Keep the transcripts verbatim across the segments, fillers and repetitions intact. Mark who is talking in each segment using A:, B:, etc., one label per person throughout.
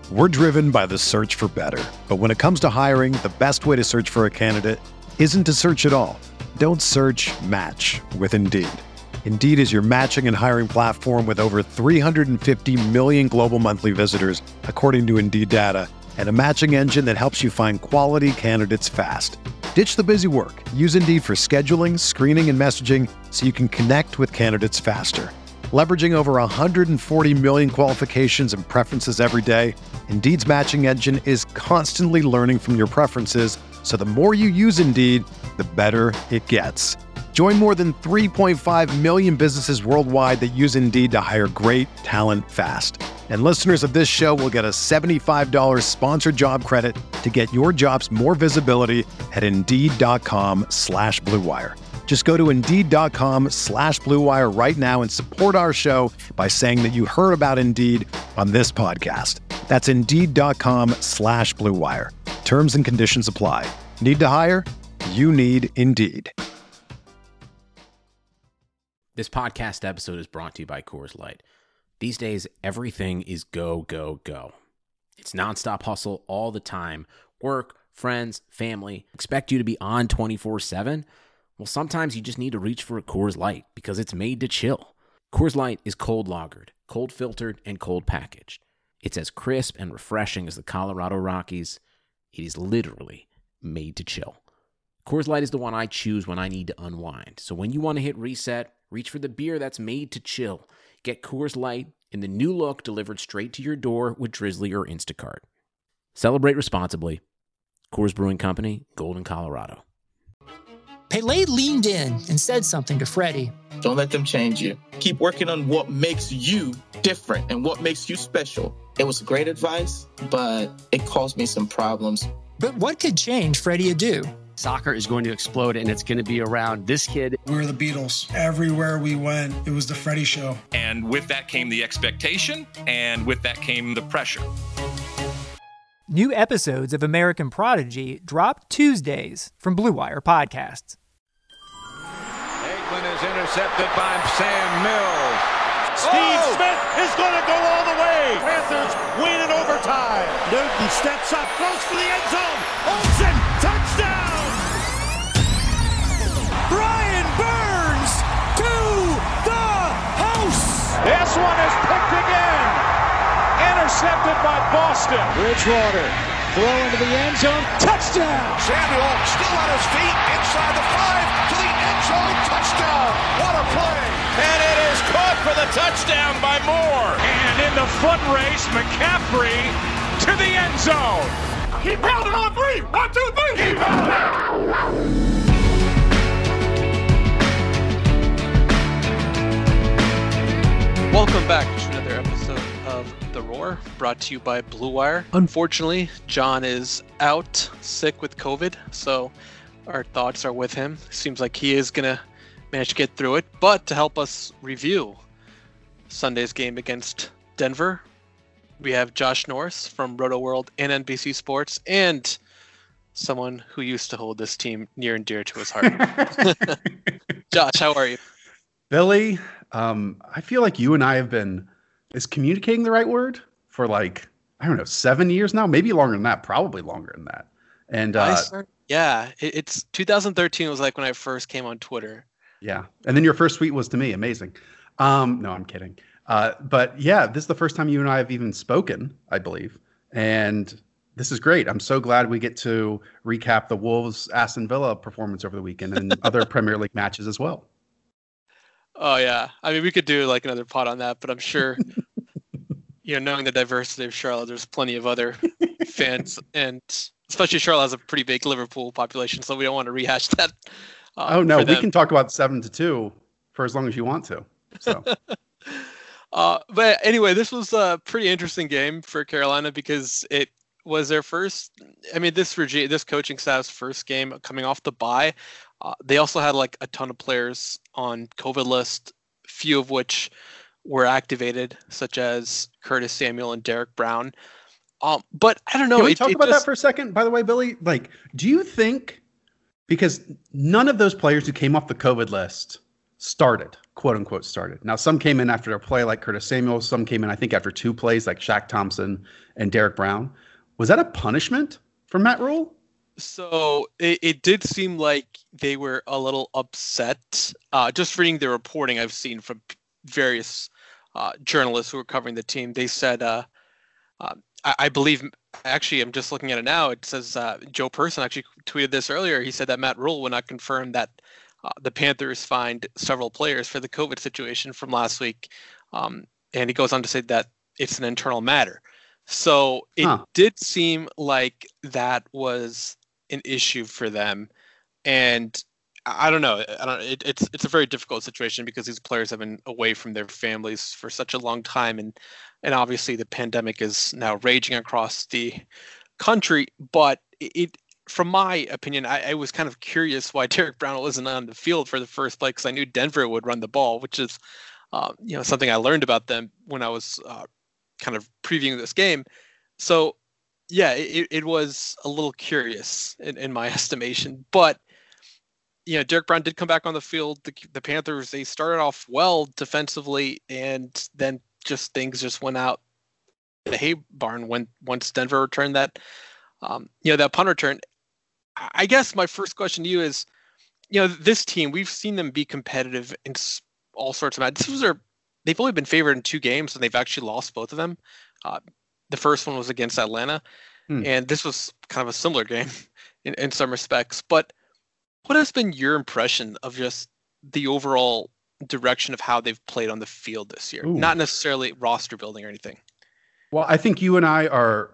A: We're driven by the search for better. But when it comes to hiring, the best way to search for a candidate isn't to search at all. Don't search, match with Indeed. Indeed is your matching and hiring platform with over three hundred fifty million global monthly visitors, according to Indeed data, and a matching engine that helps you find quality candidates fast. Ditch the busy work. Use Indeed for scheduling, screening, and messaging so you can connect with candidates faster. Leveraging over one hundred forty million qualifications and preferences every day, Indeed's matching engine is constantly learning from your preferences, so the more you use Indeed, the better it gets. Join more than three point five million businesses worldwide that use Indeed to hire great talent fast. And listeners of this show will get a seventy-five dollars sponsored job credit to get your jobs more visibility at Indeed.com slash Blue Wire. Just go to Indeed.com slash Blue Wire right now and support our show by saying that you heard about Indeed on this podcast. That's Indeed.com slash Blue Wire. Terms and conditions apply. Need to hire? You need Indeed.
B: This podcast episode is brought to you by Coors Light. These days, everything is go, go, go. It's nonstop hustle all the time. Work, friends, family, expect you to be on twenty-four seven. Well, sometimes you just need to reach for a Coors Light because it's made to chill. Coors Light is cold lagered, cold filtered, and cold packaged. It's as crisp and refreshing as the Colorado Rockies. It is literally made to chill. Coors Light is the one I choose when I need to unwind. So when you want to hit reset, reach for the beer that's made to chill. Get Coors Light in the new look delivered straight to your door with Drizzly or Instacart. Celebrate responsibly. Coors Brewing Company, Golden, Colorado.
C: Pele leaned in and said something to Freddie.
D: Don't let them change you. Keep working on what makes you different and what makes you special. It was great advice, but it caused me some problems.
C: But what could change Freddie Adu?
E: Soccer is going to explode, and it's going to be around this kid.
F: We were the Beatles. Everywhere we went, it was the Freddie Show.
G: And with that came the expectation, and with that came the pressure.
H: New episodes of American Prodigy drop Tuesdays from Blue Wire Podcasts.
I: Aikman is intercepted by Sam Mills.
J: Steve oh! Smith is going to go all the way. Panthers win in overtime. Newton steps up, goes for the end zone. Olsen, touchdown! Brian Burns to the house. This one is picked again. Intercepted by Boston. Bridgewater, throw into the end zone, touchdown!
K: Samuel still on his feet, inside the five, to the end zone, touchdown! What a play!
J: And it is caught for the touchdown by Moore. And in the foot race, McCaffrey to the end zone. He pounded on three, one, two, three! He pounded!
L: Welcome back to another episode of The Roar, brought to you by Blue Wire. Unfortunately, John is out sick with COVID, so our thoughts are with him. Seems like he is going to manage to get through it. But to help us review Sunday's game against Denver, we have Josh Norris from Roto World and N B C Sports, and someone who used to hold this team near and dear to his heart. Josh, how are you?
M: Billy, um, I feel like you and I have been, is communicating the right word? For like, I don't know, seven years now? Maybe longer than that, probably longer than that. And uh,
L: started, yeah, it, it's two thousand thirteen was like when I first came on Twitter.
M: Yeah. And then your first tweet was to me. Amazing. Um, no, I'm kidding. Uh, but yeah, this is the first time you and I have even spoken, I believe. And this is great. I'm so glad we get to recap the Wolves Aston Villa performance over the weekend and other Premier League matches as well.
L: Oh yeah, I mean we could do like another pod on that, but I'm sure, you know, knowing the diversity of Charlotte, there's plenty of other fans, and especially Charlotte has a pretty big Liverpool population, so we don't want to rehash that.
M: Uh, oh no, we can talk about seven to two for as long as you want to. So,
L: uh, but anyway, this was a pretty interesting game for Carolina because it was their first. I mean, this regime, this coaching staff's first game coming off the bye. Uh, they also had like a ton of players on COVID list, few of which were activated, such as Curtis Samuel and Derek Brown. Um, but I don't know.
M: Can we
L: it,
M: talk
L: it
M: about
L: just...
M: that for a second? By the way, Billy, like, do you think, because none of those players who came off the COVID list started, quote unquote started. Now, some came in after a play like Curtis Samuel. Some came in, I think, after two plays like Shaq Thompson and Derek Brown. Was that a punishment for Matt Rule?
L: So it, it did seem like they were a little upset. Uh, just reading the reporting I've seen from various uh, journalists who were covering the team, they said, uh, uh, I, I believe, actually, I'm just looking at it now. It says uh, Joe Person actually tweeted this earlier. He said that Matt Rule would not confirm that uh, the Panthers fined several players for the COVID situation from last week. Um, and he goes on to say that it's an internal matter. So it huh. did seem like that was an issue for them, and I don't know. I don't. It, it's it's a very difficult situation because these players have been away from their families for such a long time, and and obviously the pandemic is now raging across the country. But it, it from my opinion, I, I was kind of curious why Derek Brown wasn't on the field for the first play, because I knew Denver would run the ball, which is uh, you know something I learned about them when I was uh, kind of previewing this game. So. Yeah, it, it was a little curious in, in my estimation, but you know, Derek Brown did come back on the field. The, the Panthers, they started off well defensively, and then just things just went out the hay barn when once Denver returned that, um, you know, that punt return. I guess my first question to you is, you know, this team, we've seen them be competitive in all sorts of matches. This was their, they've only been favored in two games, and they've actually lost both of them. Uh, The first one was against Atlanta, hmm. and this was kind of a similar game in, in some respects. But what has been your impression of just the overall direction of how they've played on the field this year? Ooh. Not necessarily roster building or anything.
M: Well, I think you and I are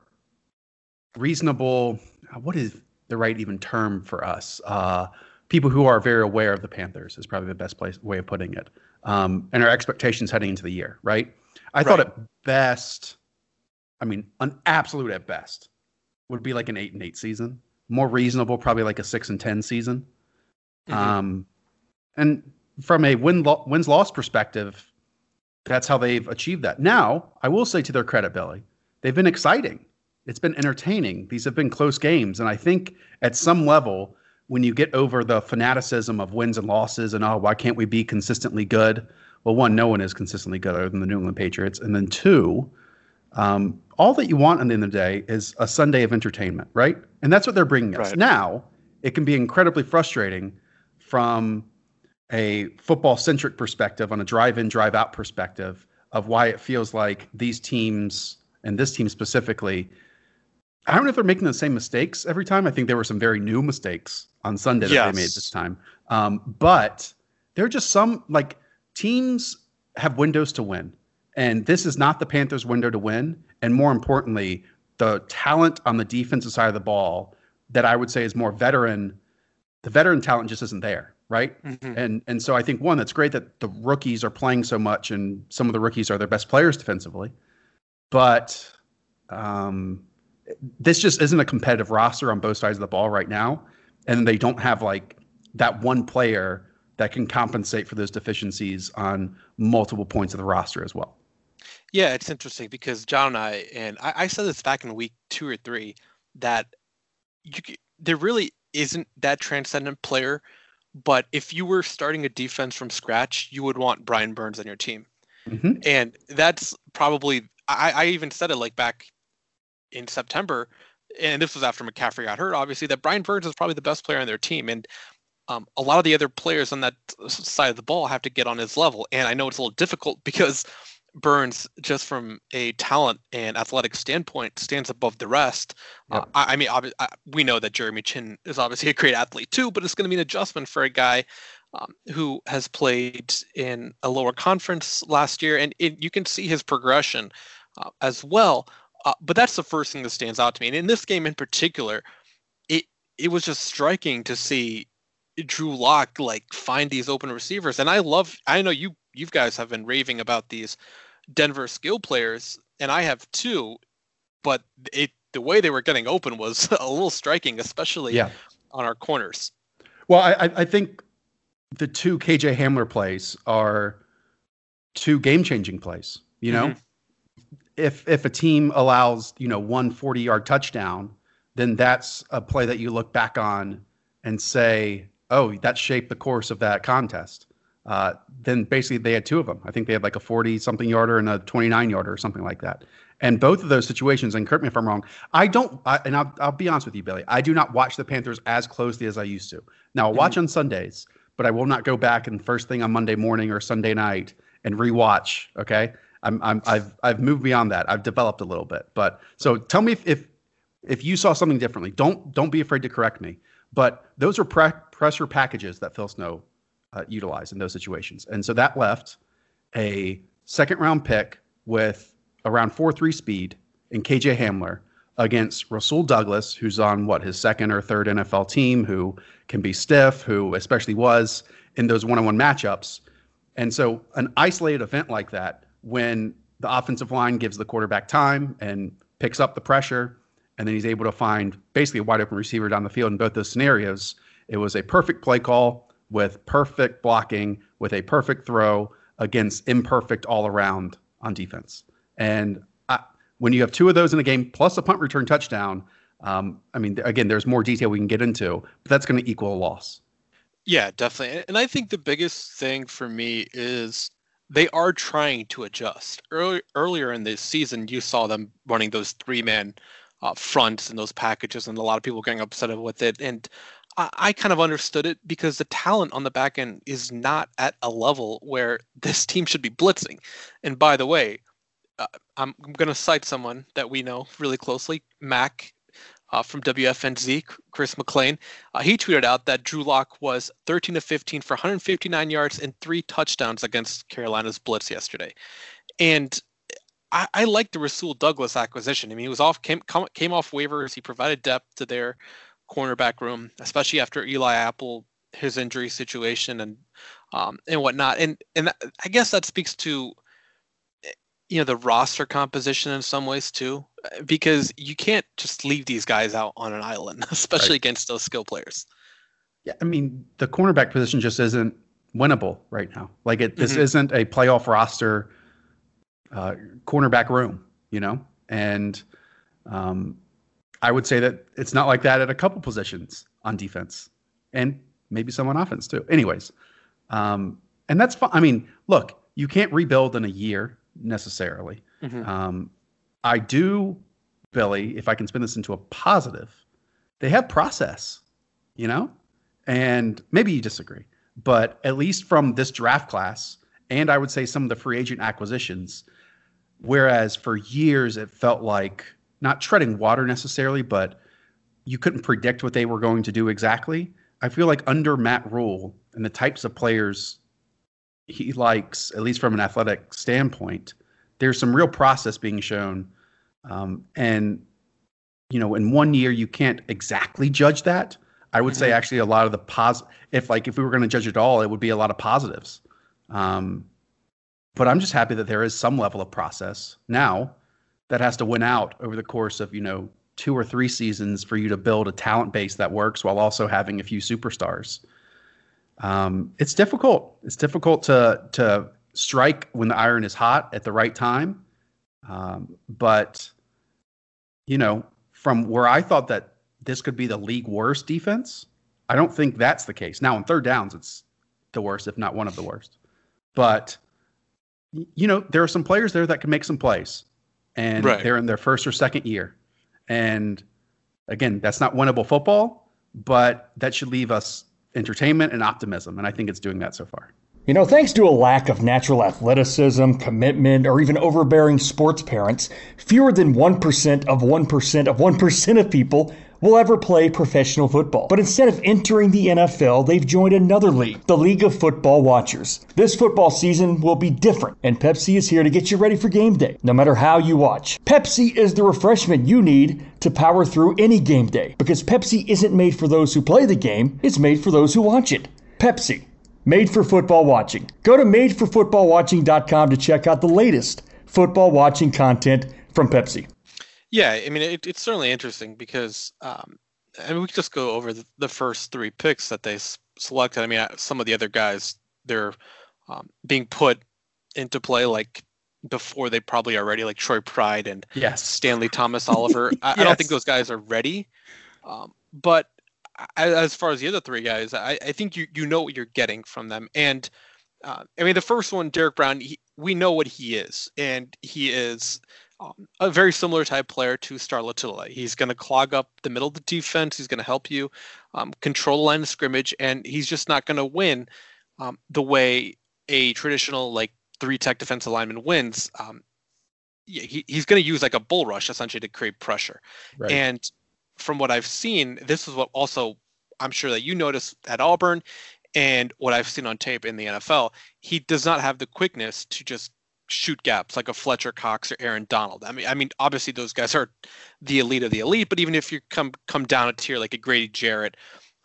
M: reasonable. What is the right even term for us? Uh, people who are very aware of the Panthers is probably the best place way of putting it. Um, and our expectations heading into the year, right? I right. thought at best... I mean, an absolute at best would be like an eight and eight season. More reasonable, probably like a six and ten season. Mm-hmm. Um, and from a win lo- wins loss perspective, that's how they've achieved that. Now, I will say to their credit, Billy, they've been exciting. It's been entertaining. These have been close games, and I think at some level, when you get over the fanaticism of wins and losses, and oh, why can't we be consistently good? Well, one, no one is consistently good other than the New England Patriots, and then two. Um, all that you want at the end of the day is a Sunday of entertainment, right? And that's what they're bringing us. Right. Now, it can be incredibly frustrating from a football-centric perspective, on a drive-in, drive-out perspective, of why it feels like these teams, and this team specifically, I don't know if they're making the same mistakes every time. I think there were some very new mistakes on Sunday that yes. they made this time. Um, but there are just some, like, teams have windows to win. And this is not the Panthers' window to win. And more importantly, the talent on the defensive side of the ball that I would say is more veteran, the veteran talent just isn't there, right? Mm-hmm. And and so I think, one, that's great that the rookies are playing so much, and some of the rookies are their best players defensively. But um, this just isn't a competitive roster on both sides of the ball right now. And they don't have like that one player that can compensate for those deficiencies on multiple points of the roster as well.
L: Yeah, it's interesting because John and I, and I, I said this back in week two or three, that you, there really isn't that transcendent player. But if you were starting a defense from scratch, you would want Brian Burns on your team. Mm-hmm. And that's probably, I, I even said it like back in September, and this was after McCaffrey got hurt, obviously, that Brian Burns is probably the best player on their team. And um, a lot of the other players on that side of the ball have to get on his level. And I know it's a little difficult because Burns, just from a talent and athletic standpoint, stands above the rest. Yep. Uh, I, I mean, ob- I, we know that Jeremy Chin is obviously a great athlete too, but it's going to be an adjustment for a guy um, who has played in a lower conference last year, and it, you can see his progression uh, as well. Uh, but that's the first thing that stands out to me. And in this game in particular, it it was just striking to see Drew Lock like find these open receivers. And I love, I know you you guys have been raving about these Denver skill players, and I have too, but it the way they were getting open was a little striking, especially yeah. on our corners.
M: Well, I, I think the two K J Hamler plays are two game-changing plays. You know, mm-hmm. if if a team allows, you know, one forty-yard touchdown, then that's a play that you look back on and say, oh, that shaped the course of that contest. uh, then basically they had two of them. I think they had like a forty-something yarder and a twenty-nine yarder or something like that. And both of those situations, and correct me if I'm wrong, I don't, I, and I'll, I'll be honest with you, Billy, I do not watch the Panthers as closely as I used to. Now, I'll watch mm-hmm. on Sundays, but I will not go back and first thing on Monday morning or Sunday night and rewatch. Okay, I'm, I'm, I've, I've moved beyond that. I've developed a little bit. But so tell me if, if, if you saw something differently. Don't, don't be afraid to correct me. But those are pre- pressure packages that Phil Snow uh, utilized in those situations, and so that left a second round pick with around four three speed in K J Hamler against Rasul Douglas, who's on what, his second or third N F L team, who can be stiff, who especially was in those one-on-one matchups. And so an isolated event like that, when the offensive line gives the quarterback time and picks up the pressure, and then he's able to find basically a wide open receiver down the field in both those scenarios, it was a perfect play call with perfect blocking, with a perfect throw against imperfect all around on defense. And I, when you have two of those in a game, plus a punt return touchdown, um, I mean, again, there's more detail we can get into, but that's going to equal a loss.
L: Yeah, definitely. And I think the biggest thing for me is they are trying to adjust. Early, earlier in this season, you saw them running those three-man uh, fronts and those packages, and a lot of people getting upset with it. And I, I kind of understood it because the talent on the back end is not at a level where this team should be blitzing. And by the way, Uh, I'm, I'm going to cite someone that we know really closely, Mac uh, from W F N Z, Chris McLean. Uh, he tweeted out that Drew Lock was thirteen of fifteen for one hundred fifty-nine yards and three touchdowns against Carolina's blitz yesterday. And I, I like the Rasul Douglas acquisition. I mean, he was off came came off waivers. He provided depth to their cornerback room, especially after Eli Apple, his injury situation and um, and whatnot. And and that, I guess that speaks to, you know, the roster composition in some ways too, because you can't just leave these guys out on an island, especially right. against those skill players.
M: Yeah, I mean, the cornerback position just isn't winnable right now. Like it, this mm-hmm. isn't a playoff roster uh, cornerback room, you know? And um, I would say that it's not like that at a couple positions on defense and maybe some on offense too. Anyways, um, and that's fine. I mean, look, you can't rebuild in a year necessarily. Mm-hmm. Um, I do, Billy, if I can spin this into a positive, they have process, you know, and maybe you disagree, but at least from this draft class, and I would say some of the free agent acquisitions, whereas for years it felt like not treading water necessarily, but you couldn't predict what they were going to do exactly. I feel like under Matt Rule and the types of players he likes, at least from an athletic standpoint, there's some real process being shown. Um, and, you know, in one year, you can't exactly judge that. I would mm-hmm. say actually a lot of the pos, if like, if we were going to judge it all, it would be a lot of positives. Um, but I'm just happy that there is some level of process now that has to win out over the course of, you know, two or three seasons for you to build a talent base that works while also having a few superstars. Um, it's difficult. It's difficult to to strike when the iron is hot at the right time. Um, but, you know, from where I thought that this could be the league worst defense, I don't think that's the case. Now, on third downs, it's the worst, if not one of the worst. But, you know, there are some players there that can make some plays. And right. they're in their first or second year. And, again, that's not winnable football, but that should leave us entertainment and optimism, and I think it's doing that so far.
N: You know, thanks to a lack of natural athleticism, commitment, or even overbearing sports parents, fewer than one percent of one percent of one percent of people will ever play professional football. But instead of entering the N F L, they've joined another league, the League of Football Watchers. This football season will be different, and Pepsi is here to get you ready for game day, no matter how you watch. Pepsi is the refreshment you need to power through any game day, because Pepsi isn't made for those who play the game, it's made for those who watch it. Pepsi. Made for football watching. Go to made for football watching dot com to check out the latest football watching content from Pepsi.
L: Yeah, I mean, it, it's certainly interesting because, um, I mean, we could just go over the, the first three picks that they s- selected. I mean, some of the other guys, they're um, being put into play like before they probably are ready, like Troy Pride and
M: yes.
L: Stanley Thomas Oliver. I, yes. I don't think those guys are ready. Um, but as far as the other three guys, I, I think you, you know what you're getting from them. And Uh, I mean, the first one, Derek Brown, he, we know what he is, and he is um, a very similar type player to Star Lotulelei. He's going to clog up the middle of the defense. He's going to help you um, control the line of scrimmage, and he's just not going to win um, the way a traditional like three tech defensive lineman wins. Um, yeah, he, he's going to use like a bull rush essentially to create pressure. Right. And from what I've seen, this is what also I'm sure that you noticed at Auburn, and what I've seen on tape in the N F L, he does not have the quickness to just shoot gaps like a Fletcher Cox or Aaron Donald. I mean, I mean, obviously those guys are the elite of the elite, but even if you come come down a tier like a Grady Jarrett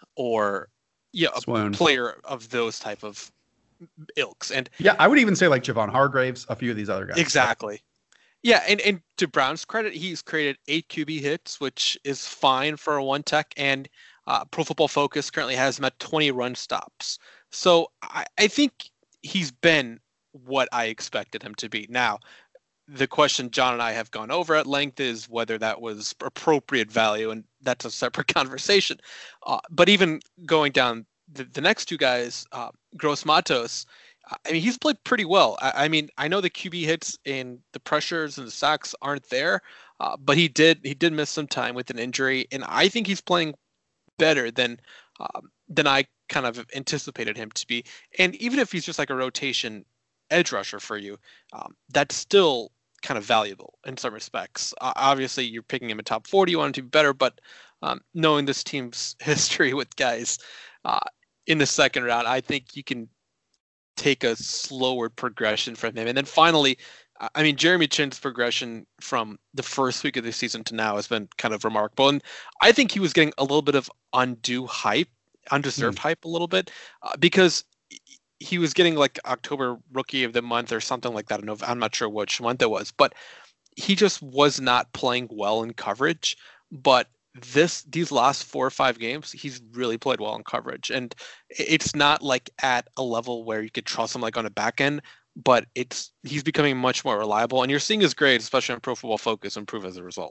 L: or yeah, a
M: Swoon.
L: player of those type of ilks, and
M: yeah, I would even say like Javon Hargraves, a few of these other guys.
L: Exactly. Yeah, and, and to Brown's credit, he's created eight Q B hits, which is fine for a one tech, and uh, Pro Football Focus currently has him at twenty run stops. So I, I think he's been what I expected him to be. Now, the question John and I have gone over at length is whether that was appropriate value, and that's a separate conversation. Uh, but even going down the, the next two guys, uh, Gross Matos, I mean, he's played pretty well. I, I mean, I know the Q B hits and the pressures and the sacks aren't there, uh, but he did he did miss some time with an injury, and I think he's playing better than um, than I kind of anticipated him to be. And even if he's just like a rotation edge rusher for you, um, that's still kind of valuable in some respects. Uh, obviously, you're picking him in top forty, you want him to be better, but um, knowing this team's history with guys uh, in the second round, I think you can take a slower progression from him. And then finally, I mean, Jeremy Chinn's progression from the first week of the season to now has been kind of remarkable. And I think he was getting a little bit of undue hype, undeserved mm. hype a little bit, uh, because he was getting like October Rookie of the Month or something like that. I don't know, I'm not sure which month it was, but he just was not playing well in coverage. But this these last four or five games, he's really played well in coverage, and it's not like at a level where you could trust him like on a back end, but it's he's becoming much more reliable, and you're seeing his grades, especially on Pro Football Focus, improve as a result.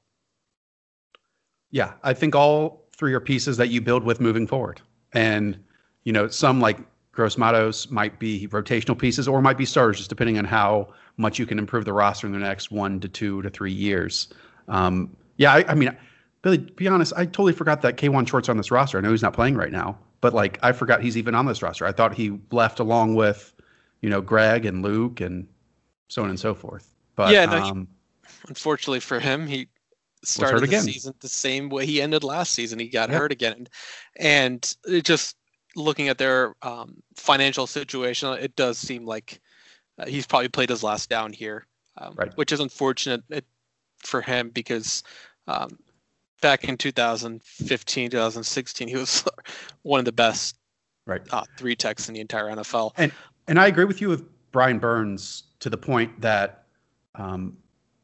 M: Yeah, I think all three are pieces that you build with moving forward, and you know, some like Gross Matos might be rotational pieces or might be starters, just depending on how much you can improve the roster in the next one to two to three years. Um, yeah, I, I mean. Billy, to be honest, I totally forgot that K'Wan Short's on this roster. I know he's not playing right now, but like I forgot he's even on this roster. I thought he left along with, you know, Greg and Luke and so on and so forth. But
L: yeah, no,
M: um,
L: he, unfortunately for him, he started the
M: again.
L: season the same way he ended last season. He got
M: yeah.
L: hurt again, and it just looking at their um, financial situation, it does seem like uh, he's probably played his last down here, um,
M: right.
L: which is unfortunate for him because. Um, Back in two thousand fifteen, two thousand sixteen, he was one of the best
M: right.
L: uh, three techs in the entire N F L.
M: And and I agree with you with Brian Burns to the point that um,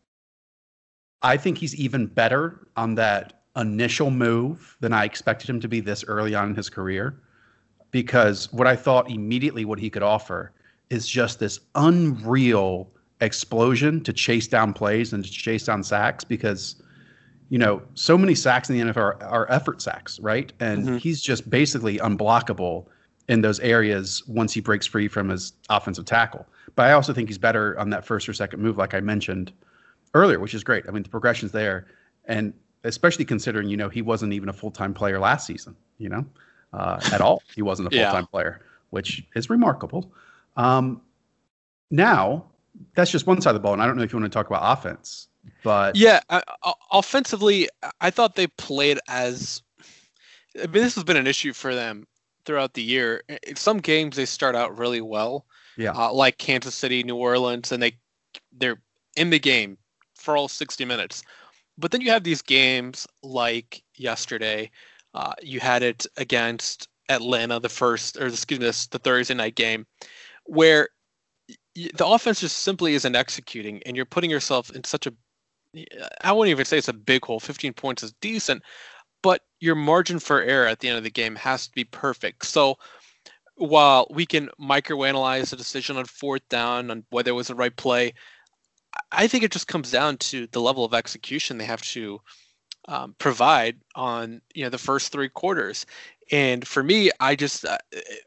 M: I think he's even better on that initial move than I expected him to be this early on in his career. Because what I thought immediately what he could offer is just this unreal explosion to chase down plays and to chase down sacks because – you know, so many sacks in the N F L are, are effort sacks, right? And mm-hmm. he's just basically unblockable in those areas once he breaks free from his offensive tackle. But I also think he's better on that first or second move, like I mentioned earlier, which is great. I mean, the progression's there. And especially considering, you know, he wasn't even a full-time player last season, you know, uh, at all. He wasn't a full-time yeah. player, which is remarkable. Um, now, that's just one side of the ball. And I don't know if you want to talk about offense. But
L: yeah, uh, offensively, I thought they played as. I mean, this has been an issue for them throughout the year. In some games, they start out really well,
M: yeah,
L: uh, like Kansas City, New Orleans, and they they're in the game for all sixty minutes. But then you have these games like yesterday. Uh, you had it against Atlanta, the first, or excuse me, the Thursday night game, where the offense just simply isn't executing, and you're putting yourself in such a I wouldn't even say it's a big hole. fifteen points is decent, but your margin for error at the end of the game has to be perfect. So while we can microanalyze the decision on fourth down on whether it was the right play, I think it just comes down to the level of execution they have to um, provide on you know the first three quarters. And for me, I just uh,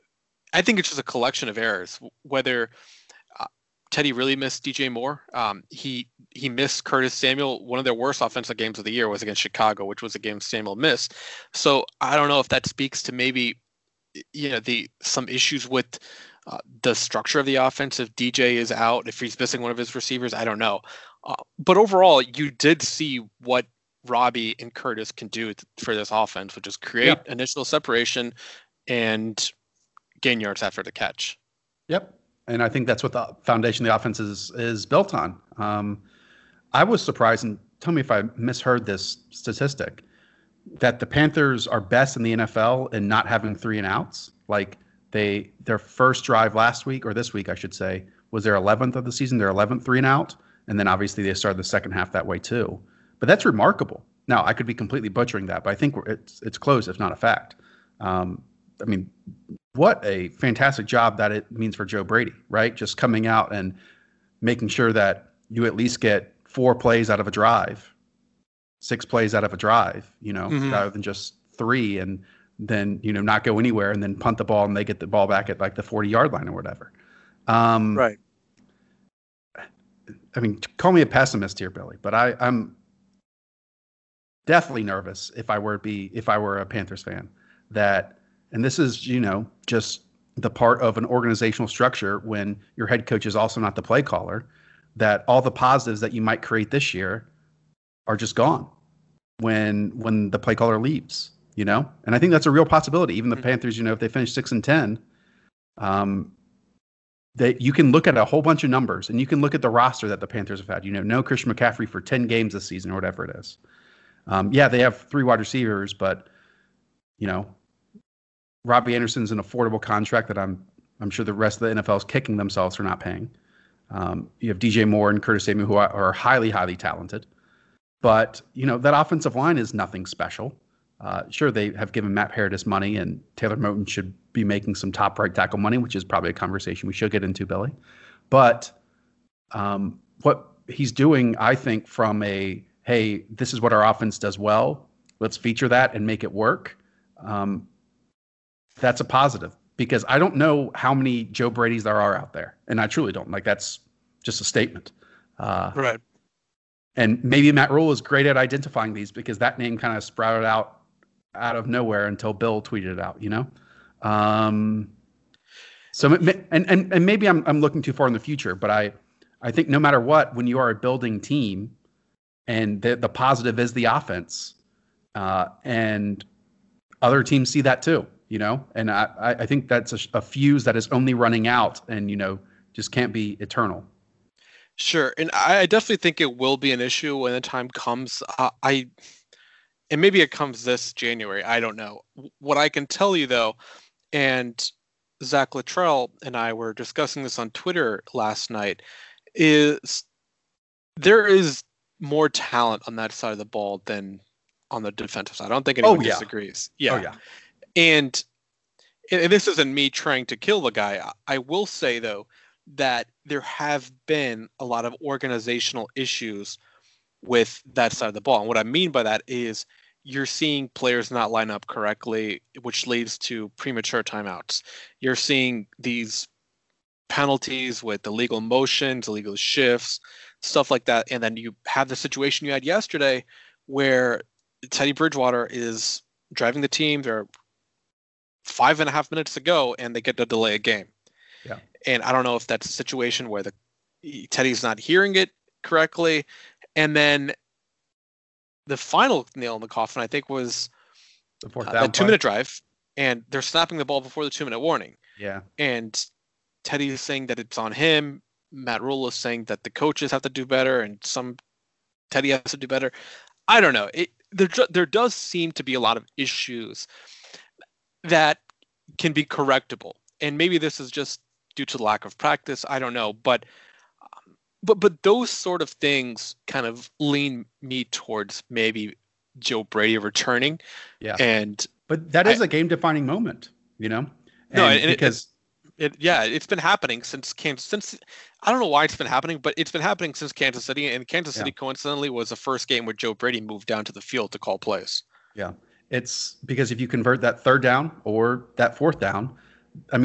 L: I think it's just a collection of errors. Whether uh, Teddy really missed D J Moore, um, he he missed Curtis Samuel. One of their worst offensive games of the year was against Chicago, which was a game Samuel missed. So I don't know if that speaks to maybe, you know, the some issues with uh, the structure of the offense. If D J is out, if he's missing one of his receivers, I don't know. Uh, but overall, you did see what Robbie and Curtis can do for this offense, which is create
M: Yep.
L: initial separation and gain yards after the catch.
M: Yep. And I think that's what the foundation of the offense is, is built on. Um, I was surprised, and tell me if I misheard this statistic, that the Panthers are best in the N F L in not having three and outs. Like they, their first drive last week, or this week, I should say, was their eleventh of the season, their eleventh three and out. And then obviously they started the second half that way too. But that's remarkable. Now, I could be completely butchering that, but I think we're, it's it's close, if not a fact. Um, I mean, what a fantastic job that it means for Joe Brady, right? Just coming out and making sure that you at least get four plays out of a drive, six plays out of a drive, you know,
L: Mhm.
M: rather than just three and then, you know, not go anywhere and then punt the ball and they get the ball back at like the forty yard line or whatever. Um,
L: Right.
M: I mean, call me a pessimist here, Billy, but I, I'm definitely nervous if I were to be if I were a Panthers fan that, and this is, you know, just the part of an organizational structure when your head coach is also not the play caller, that all the positives that you might create this year are just gone when when the play caller leaves, you know? And I think that's a real possibility. Even the Panthers, you know, if they finish six and ten, um, that you can look at a whole bunch of numbers and you can look at the roster that the Panthers have had. You know, no Christian McCaffrey for ten games this season or whatever it is. Um, yeah, they have three wide receivers, but you know, Robbie Anderson's an affordable contract that I'm I'm sure the rest of the N F L is kicking themselves for not paying. Um, you have D J Moore and Curtis Samuel, who are, are highly, highly talented. But, you know, that offensive line is nothing special. Uh, sure, they have given Matt Paradis money, and Taylor Moton should be making some top right tackle money, which is probably a conversation we should get into, Billy. But um, what he's doing, I think, from a, hey, this is what our offense does well, let's feature that and make it work, um, that's a positive. Because I don't know how many Joe Bradys there are out there. And I truly don't. Like, that's just a statement. Uh,
L: Right.
M: And maybe Matt Rule is great at identifying these because that name kind of sprouted out out of nowhere until Bill tweeted it out, you know? Um, so, and, and, and maybe I'm, I'm looking too far in the future, but I, I think no matter what, when you are a building team and the, the positive is the offense, uh, and other teams see that too. You know, and I, I think that's a, a fuse that is only running out and, you know, just can't be eternal.
L: Sure. And I definitely think it will be an issue when the time comes. Uh, I, and maybe it comes this January. I don't know. What I can tell you, though, and Zach Luttrell and I were discussing this on Twitter last night, is there is more talent on that side of the ball than on the defensive side. I don't think anyone
M: oh, yeah.
L: disagrees. Yeah.
M: Oh, yeah.
L: And, and this isn't me trying to kill the guy. I will say, though, that there have been a lot of organizational issues with that side of the ball. And what I mean by that is you're seeing players not line up correctly, which leads to premature timeouts. You're seeing these penalties with illegal motions, illegal shifts, stuff like that. And then you have the situation you had yesterday where Teddy Bridgewater is driving the team. They're five and a half minutes to go and they get to delay a game.
M: Yeah.
L: And I don't know if that's a situation where the Teddy's not hearing it correctly. And then the final nail in the coffin, I think, was
M: the fourth
L: uh,
M: down
L: the two minute drive, and they're snapping the ball before the two minute warning.
M: Yeah.
L: And Teddy is saying that it's on him. Matt Rule is saying that the coaches have to do better and some Teddy has to do better. I don't know. It, there, there does seem to be a lot of issues that can be correctable. And maybe this is just due to lack of practice. I don't know. But um, but but those sort of things kind of lean me towards maybe Joe Brady returning.
M: Yeah.
L: And
M: but that is
L: I,
M: a game defining moment, you know? And
L: no, and
M: because
L: it, it, yeah, it's been happening since Kansas. Since I don't know why it's been happening, but it's been happening since Kansas City. And Kansas City, yeah. coincidentally, was the first game where Joe Brady moved down to the field to call plays.
M: Yeah. It's because if you convert that third down or that fourth down, I mean,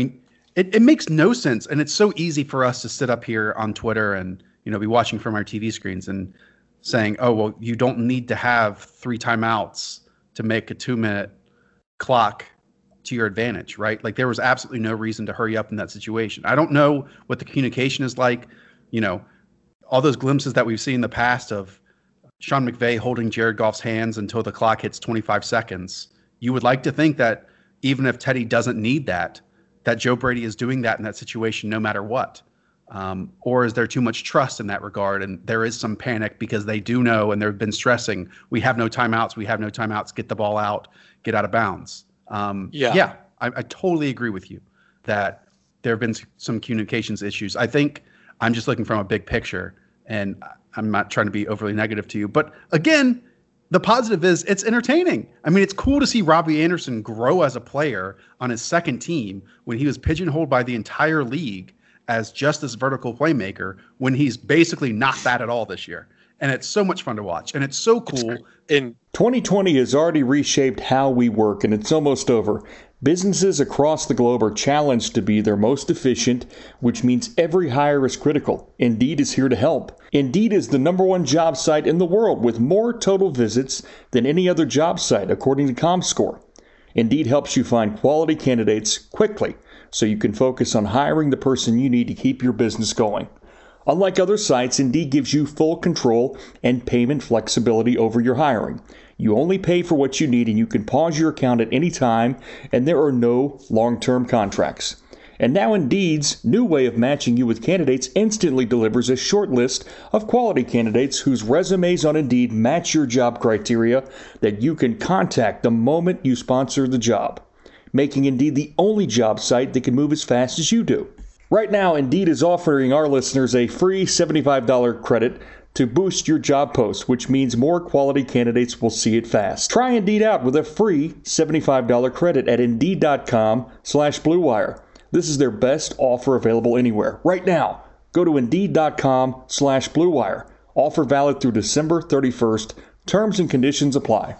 M: it, it makes no sense. And it's so easy for us to sit up here on Twitter and, you know, be watching from our T V screens and saying, oh, well, you don't need to have three timeouts to make a two minute clock to your advantage, right? Like there was absolutely no reason to hurry up in that situation. I don't know what the communication is like, you know, all those glimpses that we've seen in the past of Sean McVay holding Jared Goff's hands until the clock hits twenty-five seconds. You would like to think that even if Teddy doesn't need that, that Joe Brady is doing that in that situation no matter what. Um, or is there too much trust in that regard? And there is some panic because they do know, and they've been stressing, we have no timeouts, we have no timeouts, get the ball out, get out of bounds. Um, yeah, yeah I, I totally agree with you that there have been some communications issues. I think I'm just looking from a big picture, and I'm not trying to be overly negative to you. But again, the positive is it's entertaining. I mean, it's cool to see Robbie Anderson grow as a player on his second team when he was pigeonholed by the entire league as just this vertical playmaker when he's basically not that at all this year. And it's so much fun to watch. And it's so cool.
N: In twenty twenty has already reshaped how we work, and it's almost over. Businesses across the globe are challenged to be their most efficient, which means every hire is critical. Indeed is here to help. Indeed is the number one job site in the world with more total visits than any other job site, according to ComScore. Indeed helps you find quality candidates quickly, so you can focus on hiring the person you need to keep your business going. Unlike other sites, Indeed gives you full control and payment flexibility over your hiring. You only pay for what you need, and you can pause your account at any time, and there are no long-term contracts. And now Indeed's new way of matching you with candidates instantly delivers a short list of quality candidates whose resumes on Indeed match your job criteria that you can contact the moment you sponsor the job, making Indeed the only job site that can move as fast as you do. Right now, Indeed is offering our listeners a free seventy-five dollars credit to boost your job post, which means more quality candidates will see it fast. Try Indeed out with a free seventy-five dollars credit at Indeed.com slash Blue Wire. This is their best offer available anywhere. Right now, go to Indeed.com slash Blue Wire. Offer valid through December thirty-first. Terms and conditions apply.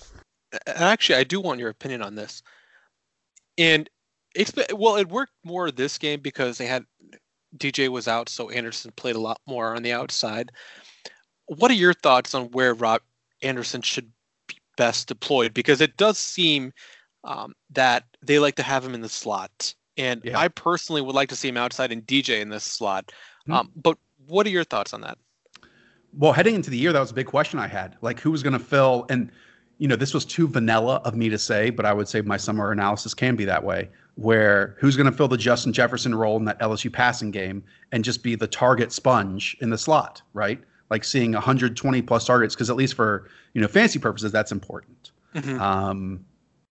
L: Actually, I do want your opinion on this. And it's well, it worked more this game because they had D J was out, so Anderson played a lot more on the outside. What are your thoughts on where Rob Anderson should be best deployed? Because it does seem um, that they like to have him in the slot, and yeah. I personally would like to see him outside and D J in this slot. Mm-hmm. Um, but what are your thoughts on that?
M: Well, heading into the year, that was a big question I had. Like, who was going to fill? And you know, this was too vanilla of me to say, but I would say my summer analysis can be that way, where who's going to fill the Justin Jefferson role in that L S U passing game and just be the target sponge in the slot, right? Like seeing one hundred twenty plus targets, because at least for, you know, fantasy purposes, that's important. Mm-hmm. Um,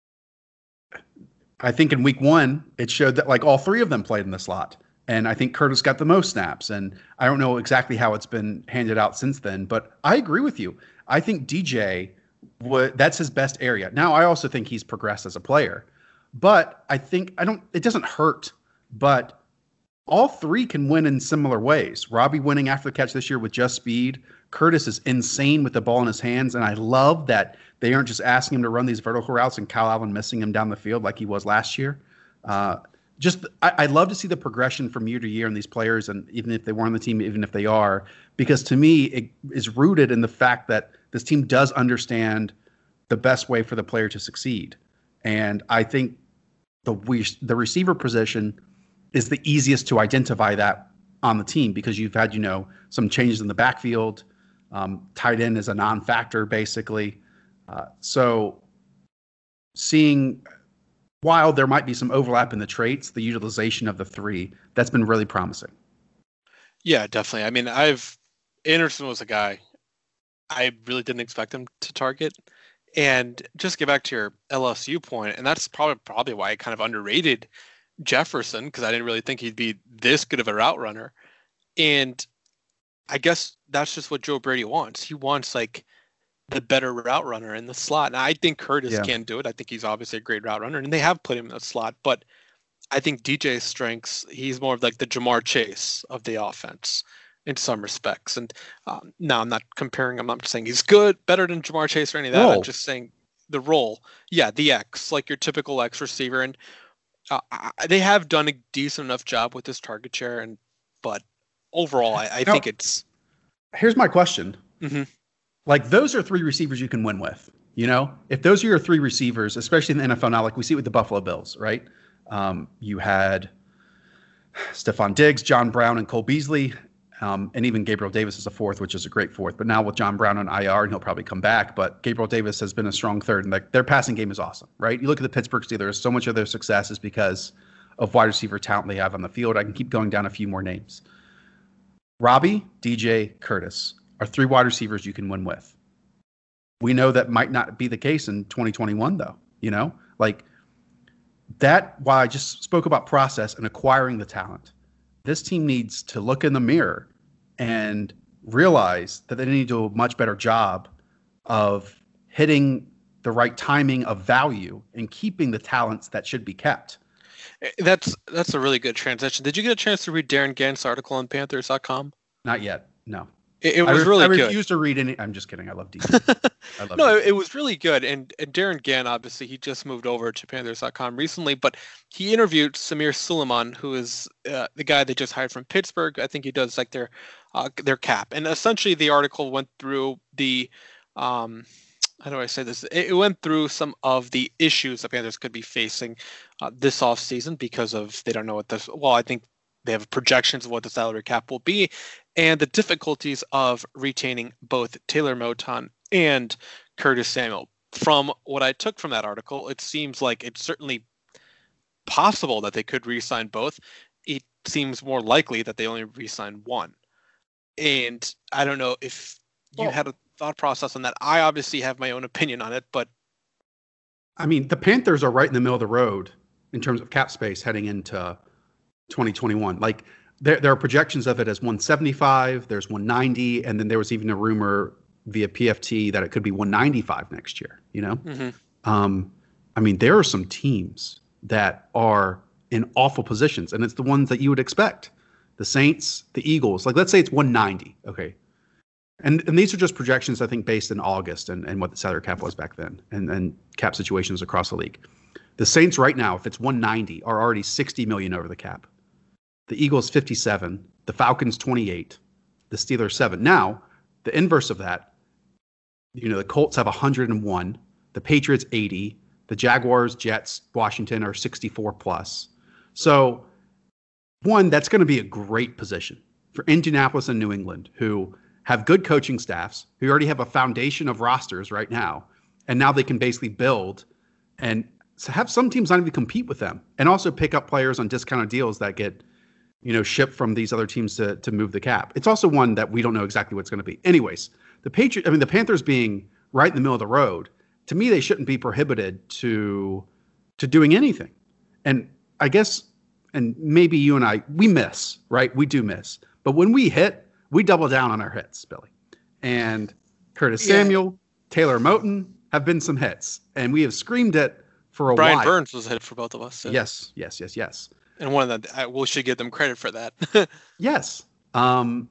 M: I think in week one, it showed that like all three of them played in the slot. And I think Curtis got the most snaps. And I don't know exactly how it's been handed out since then, but I agree with you. I think D J, would, that's his best area. Now, I also think he's progressed as a player. But I think I don't. It doesn't hurt. But all three can win in similar ways. Robbie winning after the catch this year with just speed. Curtis is insane with the ball in his hands, and I love that they aren't just asking him to run these vertical routes and Kyle Allen missing him down the field like he was last year. Uh, just I, I love to see the progression from year to year in these players, and even if they weren't on the team, even if they are, because to me it is rooted in the fact that this team does understand the best way for the player to succeed. And I think the the receiver position is the easiest to identify that on the team because you've had, you know, some changes in the backfield. Um, tight end is a non-factor, basically. Uh, so seeing, while there might be some overlap in the traits, the utilization of the three, that's been really promising.
L: Yeah, definitely. I mean, I've Anderson was a guy I really didn't expect him to target. And just get back to your L S U point, and that's probably probably why I kind of underrated Jefferson, because I didn't really think he'd be this good of a route runner. And I guess that's just what Joe Brady wants. He wants like the better route runner in the slot. And I think Curtis yeah. can do it. I think he's obviously a great route runner, and they have put him in the slot. But I think D J's strengths, he's more of like the Jamar Chase of the offense in some respects. And um, now I'm not comparing him. I'm not saying he's good, better than Jamar Chase or any of that. Role. I'm just saying the role. Yeah, the X, like your typical X receiver. And Uh, I, they have done a decent enough job with this target share, and but overall, I, I
M: now,
L: think it's.
M: Here's my question.
L: Mm-hmm.
M: Like, those are three receivers you can win with. You know, if those are your three receivers, especially in the N F L now, like we see with the Buffalo Bills, right? Um, you had Stephon Diggs, John Brown, and Cole Beasley, um, and even Gabriel Davis is a fourth, which is a great fourth. But now with John Brown on I R, and he'll probably come back, but Gabriel Davis has been a strong third, and like their passing game is awesome, right? You look at the Pittsburgh Steelers, so much of their success is because of wide receiver talent they have on the field. I can keep going down a few more names. Robbie, D J, Curtis are three wide receivers you can win with. We know that might not be the case in twenty twenty-one, though. You know, like that. While I just spoke about process and acquiring the talent, this team needs to look in the mirror and realize that they need to do a much better job of hitting the right timing of value and keeping the talents that should be kept.
L: That's that's a really good transition. Did you get a chance to read Darren Gant's article on Panthers dot com?
M: Not yet. No.
L: It, it was
M: I re-
L: really
M: I
L: good.
M: I refuse to read any. I'm just kidding. I love D J. I love
L: no,
M: D J.
L: it was really good. And, and Darren Gant, obviously, he just moved over to Panthers dot com recently, but he interviewed Samir Suleiman, who is uh, the guy they just hired from Pittsburgh. I think he does like their uh, their cap. And essentially, the article went through the um, how do I say this? It, it went through some of the issues the Panthers could be facing uh, this offseason because of they don't know what this. Well, I think they have projections of what the salary cap will be, and the difficulties of retaining both Taylor Moton and Curtis Samuel. From what I took from that article, it seems like it's certainly possible that they could re-sign both. It seems more likely that they only re-sign one. And I don't know if you well, had a thought process on that. I obviously have my own opinion on it, but
M: I mean, the Panthers are right in the middle of the road in terms of cap space heading into twenty twenty-one. Like there, there are projections of it as one seventy-five, there's one ninety, and then there was even a rumor via P F T that it could be one ninety-five next year, you know? Mm-hmm. Um, I mean, there are some teams that are in awful positions, and it's the ones that you would expect. The Saints, the Eagles, like let's say it's one ninety, okay? And and these are just projections, I think, based in August and, and what the salary cap was back then, and, and cap situations across the league. The Saints right now, if it's one ninety, are already sixty million over the cap. The Eagles fifty-seven, the Falcons twenty-eight, the Steelers seven. Now, the inverse of that, you know, the Colts have one hundred one, the Patriots eighty, the Jaguars, Jets, Washington are sixty-four plus. So, one, that's going to be a great position for Indianapolis and New England, who have good coaching staffs, who already have a foundation of rosters right now, and now they can basically build and have some teams not even compete with them, and also pick up players on discounted deals that get, you know, shipped from these other teams to to move the cap. It's also one that we don't know exactly what it's going to be. Anyways, the Patriots, I mean, the Panthers being right in the middle of the road, to me, they shouldn't be prohibited to to doing anything. And I guess, and maybe you and I, we miss, right? We do miss. But when we hit, we double down on our hits, Billy. And Curtis yeah. Samuel, Taylor Moton have been some hits. And we have screamed it for a
L: Brian
M: while.
L: Brian Burns was a hit for both of us. So.
M: Yes, yes, yes, yes.
L: And one of them, I, we should give them credit for that.
M: Yes. Um,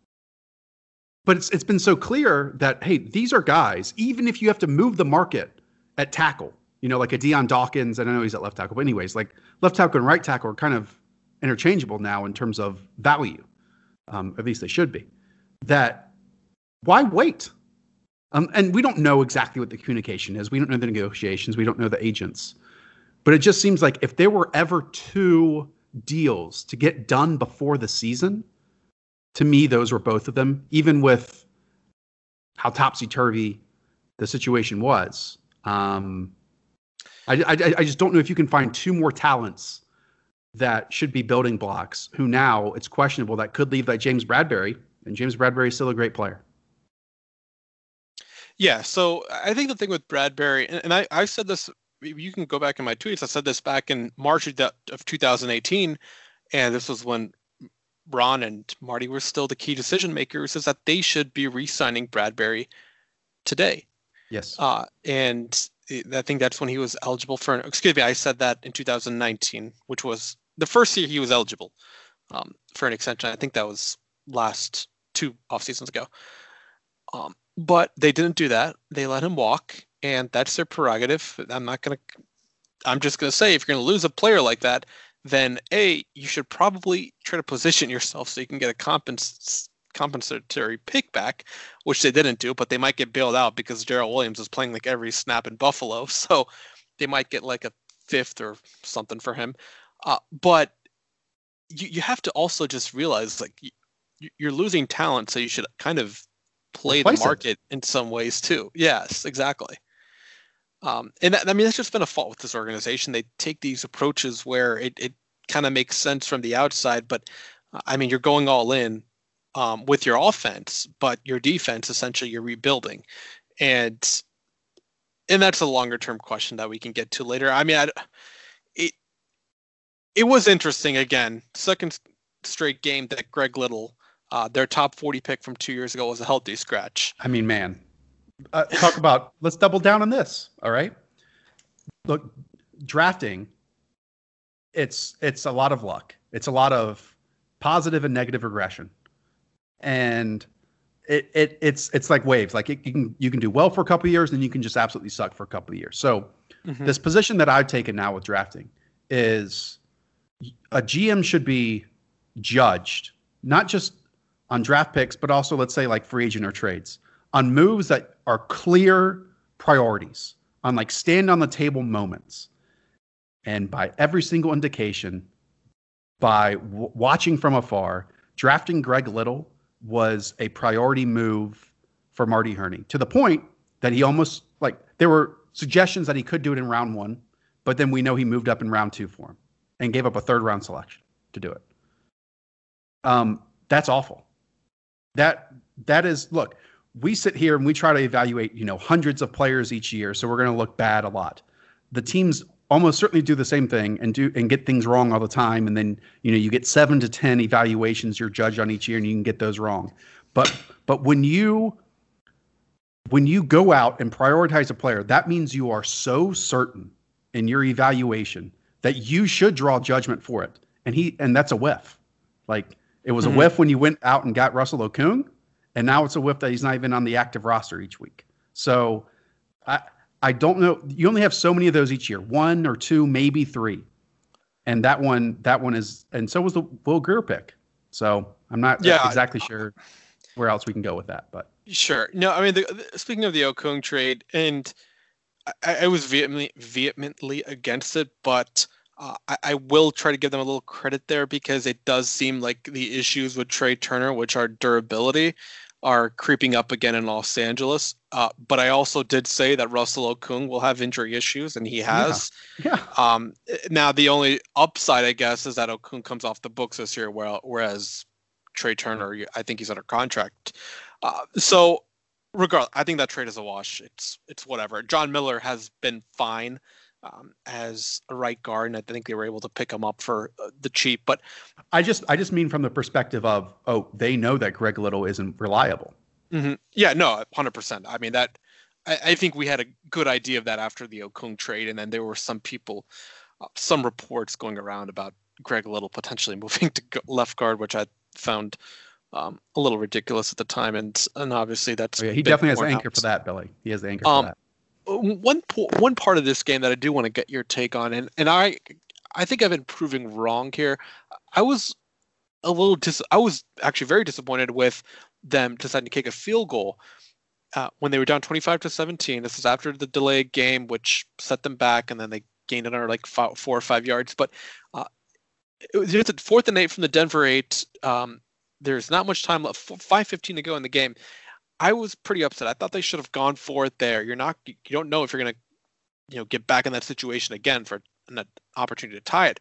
M: but it's it's been so clear that, hey, these are guys, even if you have to move the market at tackle, you know, like a Deion Dawkins, and I know he's at left tackle, but anyways, like left tackle and right tackle are kind of interchangeable now in terms of value. Um, at least they should be. That, why wait? Um, and we don't know exactly what the communication is. We don't know the negotiations. We don't know the agents. But it just seems like if there were ever two deals to get done before the season, to me, those were both of them, even with how topsy-turvy the situation was. Um, I, I, I just don't know if you can find two more talents that should be building blocks who now it's questionable that could leave like James Bradbury, and James Bradbury is still a great player.
L: Yeah, so I think the thing with Bradbury, and, and I, I said this, you can go back in my tweets. I said this back in March of two thousand eighteen, and this was when Ron and Marty were still the key decision makers, is that they should be re-signing Bradbury today.
M: Yes.
L: Uh, and I think that's when he was eligible for an, excuse me, I said that in two thousand nineteen, which was the first year he was eligible um, for an extension. I think that was last two off seasons ago. Um, but they didn't do that. They let him walk, and that's their prerogative. I'm not going to I'm just going to say, if you're going to lose a player like that, then A, you should probably try to position yourself so you can get a compens- compensatory pick back, which they didn't do, but they might get bailed out because Darrell Williams is playing like every snap in Buffalo. So they might get like a fifth or something for him. Uh, but you, you have to also just realize like you, you're losing talent, so you should kind of play Replace the market it. in some ways too. Yes, exactly. Um, and that, I mean, that's just been a fault with this organization. They take these approaches where it, it kind of makes sense from the outside, but uh, I mean, you're going all in um, with your offense, but your defense, essentially you're rebuilding. And, and that's a longer term question that we can get to later. I mean, I, it, it was interesting again, second straight game that Greg Little, uh, their top forty pick from two years ago, was a healthy scratch.
M: I mean, man, uh, talk about, let's double down on this. All right. Look, drafting, it's, it's a lot of luck. It's a lot of positive and negative regression. And it, it it's, it's like waves. Like it, you can, you can do well for a couple of years, and you can just absolutely suck for a couple of years. So mm-hmm. this position that I've taken now with drafting is a G M should be judged, not just on draft picks, but also, let's say, like free agent or trades, on moves that are clear priorities, on like stand on the table moments. And by every single indication, by w- watching from afar, drafting Greg Little was a priority move for Marty Hurney, to the point that he almost, like, there were suggestions that he could do it in round one, but then we know he moved up in round two for him and gave up a third round selection to do it. Um, that's awful. That, that is, look, we sit here and we try to evaluate, you know, hundreds of players each year. So we're going to look bad a lot. The teams almost certainly do the same thing and do, and get things wrong all the time. And then, you know, you get seven to ten evaluations you're judged on each year, and you can get those wrong. But, but when you, when you go out and prioritize a player, that means you are so certain in your evaluation that you should draw judgment for it. And he, and that's a whiff. Like, it was mm-hmm. a whiff when you went out and got Russell Okung, and now it's a whiff that he's not even on the active roster each week. So I, I don't know. You only have so many of those each year, one or two, maybe three. And that one, that one is, and so was the Will Grier pick. So I'm not yeah, exactly sure where else we can go with that, but
L: sure. No, I mean, the, the, speaking of the Okung trade, and I, I was vehemently, vehemently against it, but uh, I, I will try to give them a little credit there, because it does seem like the issues with Trey Turner, which are durability, are creeping up again in Los Angeles. Uh, but I also did say that Russell Okung will have injury issues, and he has.
M: Yeah. yeah.
L: Um, now, the only upside, I guess, is that Okung comes off the books this year, whereas Trey Turner, I think he's under contract. Uh, so, regardless, I think that trade is a wash. It's it's whatever. John Miller has been fine um, as a right guard, and I think they were able to pick him up for uh, the cheap. But
M: I just I just mean from the perspective of, oh, they know that Greg Little isn't reliable.
L: Mm-hmm. Yeah, no, one hundred percent. I mean, that I, I think we had a good idea of that after the Okung trade, and then there were some people, uh, some reports going around about Greg Little potentially moving to left guard, which I found um, a little ridiculous at the time, and and obviously that's
M: oh, yeah, he definitely has the anchor out. for that, Billy. He has the anchor
L: um,
M: for that.
L: One one part of this game that I do want to get your take on, and and I I think I've been proving wrong here. I was a little dis- I was actually very disappointed with them deciding to kick a field goal uh, when they were down twenty-five to seventeen. This is after the delayed game, which set them back, and then they gained another like five, four or five yards. But uh, it was it's a fourth and eight from the Denver eight. Um, there's not much time left. five fifteen to go in the game. I was pretty upset. I thought they should have gone for it there. You're not, you don't know if you're going to, you know, get back in that situation again for an opportunity to tie it.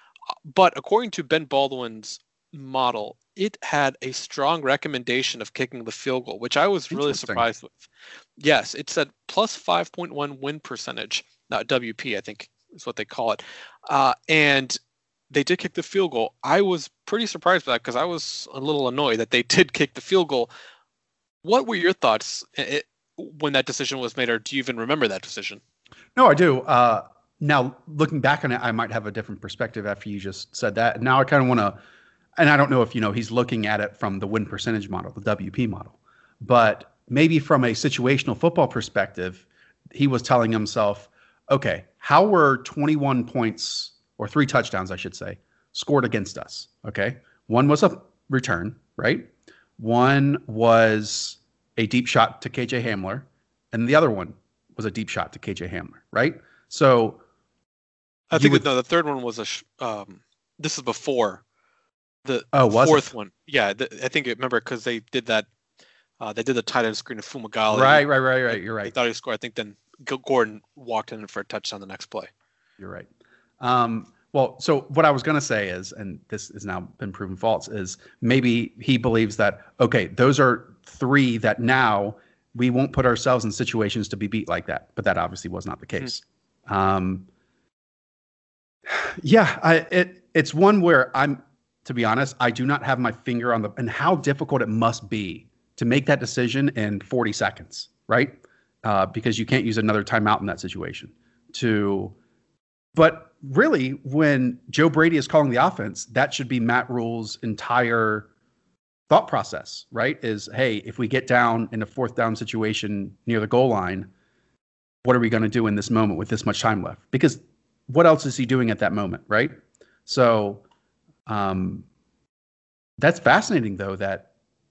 L: But according to Ben Baldwin's model, it had a strong recommendation of kicking the field goal, which I was really surprised with. Yes, it said plus five point one win percentage, not W P, I think is what they call it. Uh, and they did kick the field goal. I was pretty surprised by that, because I was a little annoyed that they did kick the field goal. What were your thoughts it, when that decision was made, or do you even remember that decision?
M: No, I do. Uh, now, looking back on it, I might have a different perspective after you just said that. Now I kind of want to, and I don't know if, you know, he's looking at it from the win percentage model, the W P model, but maybe from a situational football perspective, he was telling himself, okay, how were twenty-one points or three touchdowns, I should say, scored against us? Okay. One was a return, right? One was a deep shot to K J Hamler, and the other one was a deep shot to K J Hamler, right? So
L: I think
M: would,
L: no, the third one was a. Sh- um, this is before the
M: oh, was
L: fourth
M: it?
L: one. Yeah, the, I think remember because they did that. Uh, they did the tight end screen of Fumagalli.
M: Right, right, right, right. You're right.
L: They thought he scored. I think then Gordon walked in for a touchdown the next play.
M: You're right. Um, well, so what I was going to say is, and this has now been proven false, is maybe he believes that, okay, those are three that now we won't put ourselves in situations to be beat like that. But that obviously was not the case. Mm-hmm. Um, yeah, I, it it's one where I'm, to be honest, I do not have my finger on the, and how difficult it must be to make that decision in forty seconds, right? Uh, because you can't use another timeout in that situation. To, but really, when Joe Brady is calling the offense, that should be Matt Rule's entire thought process, right? Is, hey, if we get down in a fourth down situation near the goal line, what are we going to do in this moment with this much time left? Because what else is he doing at that moment, right? So um, that's fascinating, though, that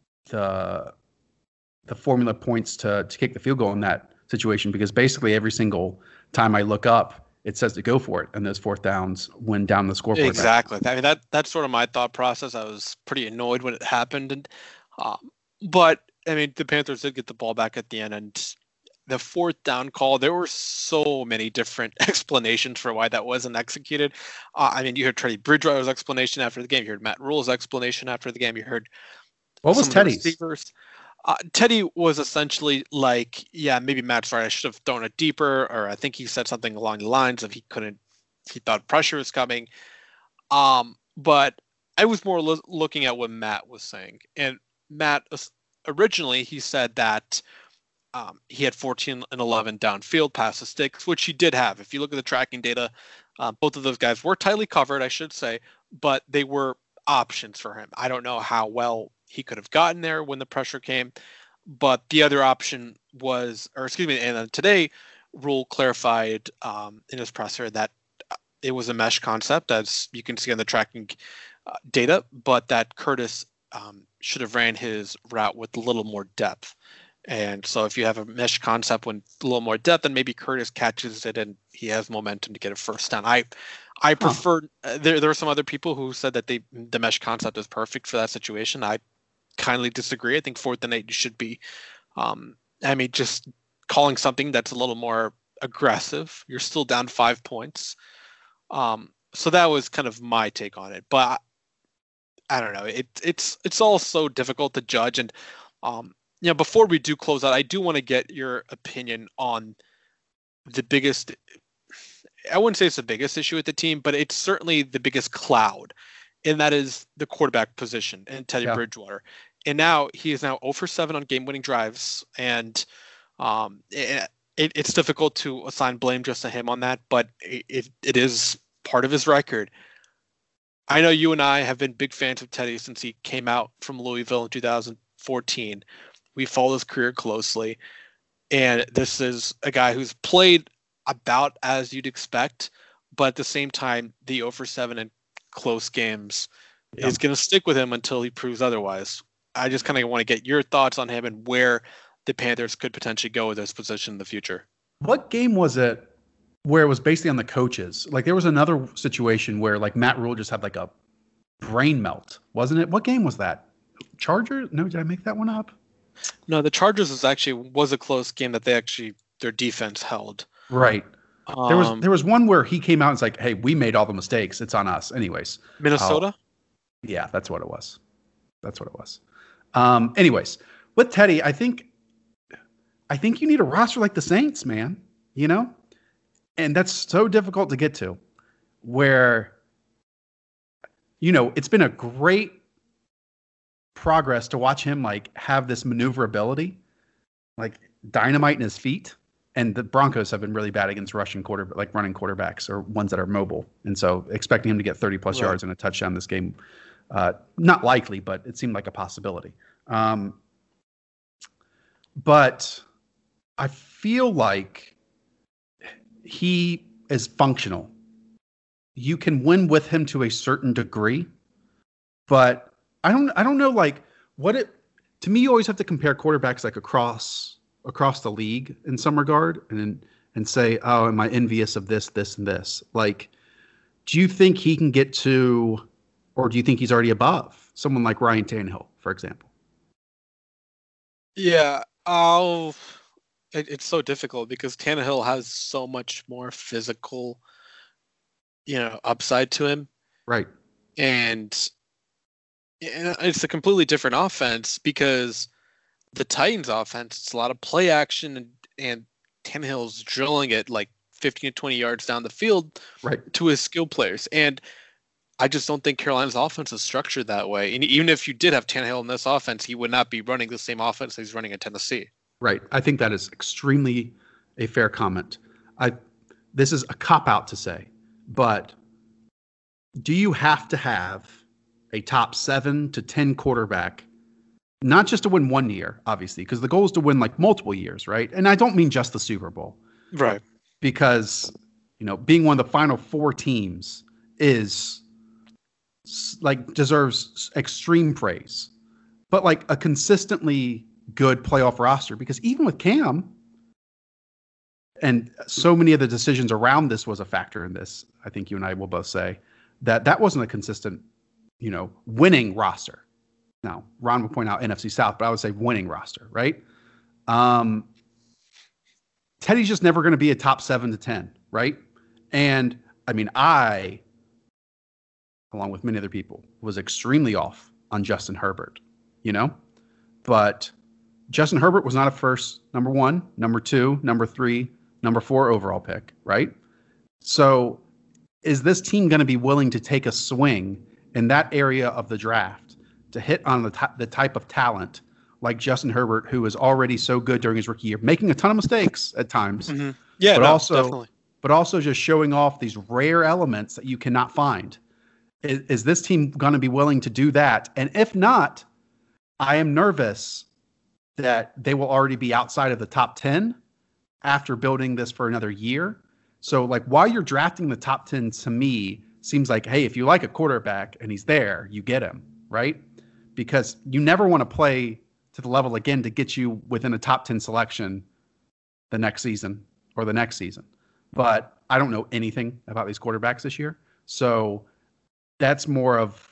M: the the formula points to to kick the field goal in that situation, because basically every single time I look up, it says to go for it, and those fourth downs when down the scoreboard.
L: Exactly. Back. I mean, that that's sort of my thought process. I was pretty annoyed when it happened, and um, but I mean, the Panthers did get the ball back at the end, and the fourth down call, there were so many different explanations for why that wasn't executed. Uh, I mean, you heard Teddy Bridgewater's explanation after the game. You heard Matt Rule's explanation after the game. You heard
M: what was Teddy's?
L: Uh, Teddy was essentially like, yeah, maybe Matt's right. I should have thrown it deeper, or I think he said something along the lines of he couldn't, he thought pressure was coming. Um, but I was more lo- looking at what Matt was saying. And Matt, originally, he said that um, he had fourteen and eleven downfield past the sticks, which he did have. If you look at the tracking data, uh, both of those guys were tightly covered, I should say, but they were options for him. I don't know how well he could have gotten there when the pressure came, but the other option was, or excuse me, and then today, Rule clarified um, in his presser that it was a mesh concept, as you can see on the tracking uh, data, but that Curtis um, should have ran his route with a little more depth. And so if you have a mesh concept with a little more depth, then maybe Curtis catches it and he has momentum to get a first down. I I prefer, huh. there there were some other people who said that they the mesh concept is perfect for that situation. I kindly disagree. I think fourth and eight should be, um, I mean, just calling something that's a little more aggressive. You're still down five points. Um, so that was kind of my take on it. But I, I don't know. It, it's it's all so difficult to judge. And, um, you know, before we do close out, I do want to get your opinion on the biggest, I wouldn't say it's the biggest issue with the team, but it's certainly the biggest cloud. And that is the quarterback position and Teddy yeah. Bridgewater. And now he is now zero for seven on game-winning drives. And um, it, it, it's difficult to assign blame just to him on that, but it, it, it is part of his record. I know you and I have been big fans of Teddy since he came out from Louisville in two thousand fourteen. We follow his career closely. And this is a guy who's played about as you'd expect, but at the same time, the zero for seven and close games yeah. is going to stick with him until he proves otherwise. I just kind of want to get your thoughts on him and where the Panthers could potentially go with this position in the future.
M: What game was it where it was basically on the coaches? Like there was another situation where like Matt Rule just had like a brain melt, wasn't it? What game was that? Chargers? No, did I make that one up?
L: No, the Chargers was actually was a close game that they actually their defense held.
M: Right. Um, there was there was one where he came out and was like, "Hey, we made all the mistakes. It's on us." Anyways,
L: Minnesota.
M: Uh, yeah, that's what it was. That's what it was. Um, anyways, with Teddy, I think, I think you need a roster like the Saints, man. You know, and that's so difficult to get to. Where, you know, it's been a great progress to watch him like have this maneuverability, like dynamite in his feet. And the Broncos have been really bad against rushing quarter, like running quarterbacks or ones that are mobile. And so expecting him to get thirty plus right. yards and a touchdown this game, uh, not likely, but it seemed like a possibility. Um, but I feel like he is functional. You can win with him to a certain degree, but I don't I don't know like what it to me you always have to compare quarterbacks like across across the league in some regard and and say, oh, am I envious of this, this, and this? Like, do you think he can get to, or do you think he's already above someone like Ryan Tannehill, for example?
L: Yeah, I'll it, it's so difficult because Tannehill has so much more physical, you know, upside to him.
M: Right.
L: And, and it's a completely different offense because the Titans offense, it's a lot of play action and, and Tannehill's drilling it like fifteen to twenty yards down the field
M: right.
L: to his skill players. And I just don't think Carolina's offense is structured that way. And even if you did have Tannehill in this offense, he would not be running the same offense that he's running in Tennessee.
M: Right. I think that is extremely a fair comment. I this is a cop-out to say, but do you have to have a top seven to ten quarterback, not just to win one year, obviously, because the goal is to win like multiple years, right? And I don't mean just the Super Bowl.
L: Right.
M: Because, you know, being one of the final four teams is like deserves extreme praise. But like a consistently good playoff roster, because even with Cam, and so many of the decisions around this was a factor in this, I think you and I will both say, that that wasn't a consistent, you know, winning roster. Now, Ron would point out N F C South, but I would say winning roster, right? Um, Teddy's just never going to be a top seven to ten, right? And I mean, I, along with many other people, was extremely off on Justin Herbert, you know? But Justin Herbert was not a first, number one, number two, number three, number four overall pick, right? So is this team going to be willing to take a swing in that area of the draft to hit on the, t- the type of talent like Justin Herbert, who is already so good during his rookie year, making a ton of mistakes at times,
L: mm-hmm. yeah,
M: but
L: no,
M: also,
L: definitely.
M: but also just showing off these rare elements that you cannot find. Is, is this team going to be willing to do that? And if not, I am nervous that they will already be outside of the top ten after building this for another year. So like while you're drafting the top ten, to me, seems like, hey, if you like a quarterback and he's there, you get him, right? Because you never want to play to the level again to get you within a top ten selection the next season or the next season. But I don't know anything about these quarterbacks this year. So that's more of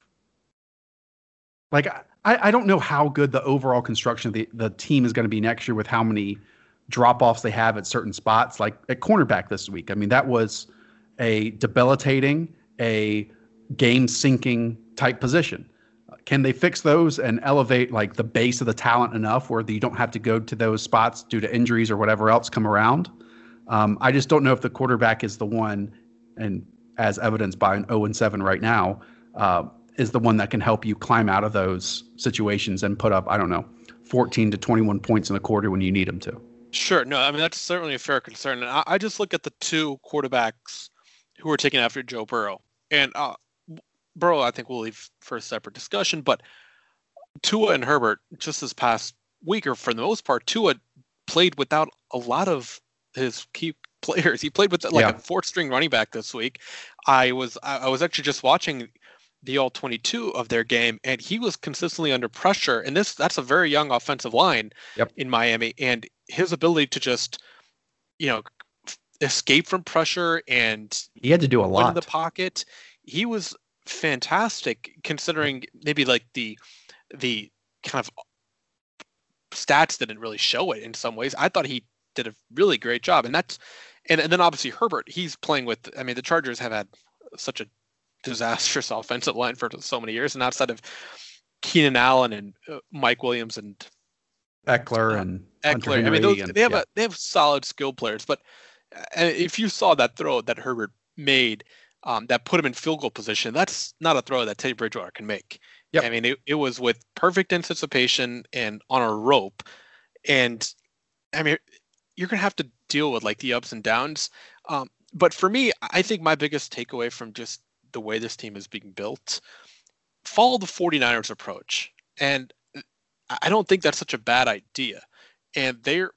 M: like, I, I don't know how good the overall construction of the, the team is going to be next year with how many drop-offs they have at certain spots, like at cornerback this week. I mean, that was a debilitating, a game-sinking type position. Can they fix those and elevate like the base of the talent enough where you don't have to go to those spots due to injuries or whatever else come around? Um, I just don't know if the quarterback is the one, and as evidenced by an oh and seven right now, uh, is the one that can help you climb out of those situations and put up, I don't know, fourteen to twenty-one points in a quarter when you need them to.
L: Sure. No, I mean, that's certainly a fair concern. And I, I just look at the two quarterbacks who were taken after Joe Burrow. And uh, Burrow, I think we'll leave for a separate discussion. But Tua and Herbert, just this past week, or for the most part, Tua played without a lot of his key players. He played with like yeah. a fourth string running back this week. I was I was actually just watching the all twenty-two of their game, and he was consistently under pressure. And this that's a very young offensive line
M: yep.
L: in Miami. And his ability to just, you know, escape from pressure and
M: he had to do a lot
L: in the pocket. He was fantastic considering maybe like the the kind of stats didn't really show it in some ways. I thought he did a really great job. And that's and, and then obviously Herbert, he's playing with I mean the Chargers have had such a disastrous offensive line for so many years, and outside of Keenan Allen and uh, Mike Williams and
M: Eckler and
L: uh, Eckler, I mean those, and, they have yeah. a they have solid skill players, but uh, if you saw that throw that Herbert made um, that put him in field goal position, that's not a throw that Teddy Bridgewater can make. Yep. I mean it, it was with perfect anticipation and on a rope, and I mean you're gonna have to deal with like the ups and downs. Um, but for me, I think my biggest takeaway from just the way this team is being built, follow the 49ers approach. And I don't think that's such a bad idea. And they're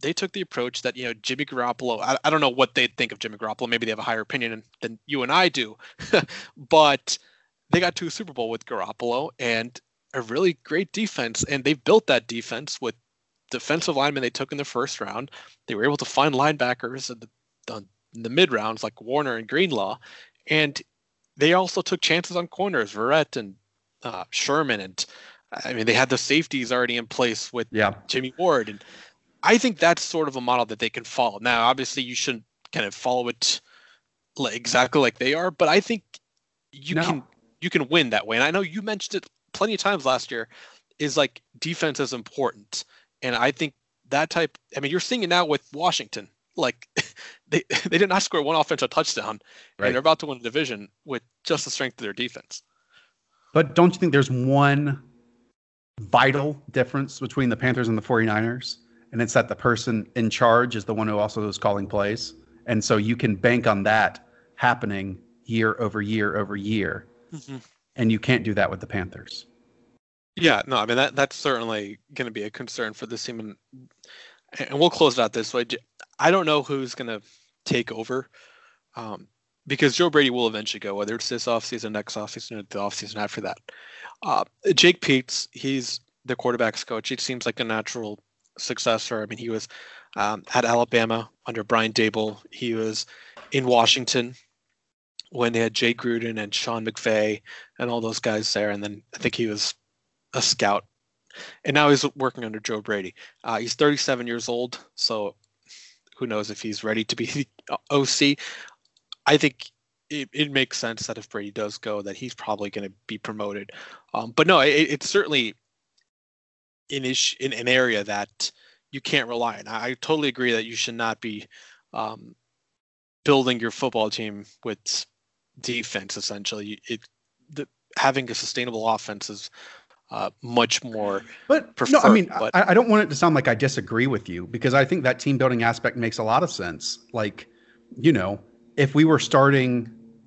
L: they took the approach that, you know, Jimmy Garoppolo, I, I don't know what they think of Jimmy Garoppolo. Maybe they have a higher opinion than you and I do, but they got to a Super Bowl with Garoppolo and a really great defense. And they've built that defense with defensive linemen they took in the first round. They were able to find linebackers in the, in the mid rounds like Warner and Greenlaw. And they also took chances on corners, Verrett and uh, Sherman. And I mean, they had the safeties already in place with
M: yeah.
L: Jimmy Ward. And I think that's sort of a model that they can follow. Now, obviously, you shouldn't kind of follow it exactly like they are, but I think you
M: no.
L: can you can win that way. And I know you mentioned it plenty of times last year, is like defense is important. And I think that type, I mean, you're seeing it now with Washington. Like they they did not score one offensive touchdown,
M: right.
L: and they're about to win the division with just the strength of their defense.
M: But don't you think there's one vital difference between the Panthers and the 49ers? And it's that the person in charge is the one who also is calling plays. And so you can bank on that happening year over year over year. Mm-hmm. And you can't do that with the Panthers.
L: Yeah, no, I mean, that that's certainly going to be a concern for this team. And, and we'll close it out this way. I don't know who's going to take over um, because Joe Brady will eventually go, whether it's this offseason, next offseason, or the offseason after that. Uh, Jake Peetz, he's the quarterback's coach. It seems like a natural successor. I mean, he was um, at Alabama under Brian Dable. He was in Washington when they had Jay Gruden and Sean McVay and all those guys there. And then I think he was a scout. And now he's working under Joe Brady. Uh, he's thirty-seven years old, so who knows if he's ready to be the O C. I think it, it makes sense that if Brady does go, that he's probably going to be promoted. Um, but no, it, it's certainly in ish, in an area that you can't rely on. I, I totally agree that you should not be um, building your football team with defense. Essentially, it the, having a sustainable offense is uh, much more.
M: But
L: preferred,
M: no, I mean,
L: but,
M: I, I don't want it to sound like I disagree with you, because I think that team building aspect makes a lot of sense. Like, you know, if we were starting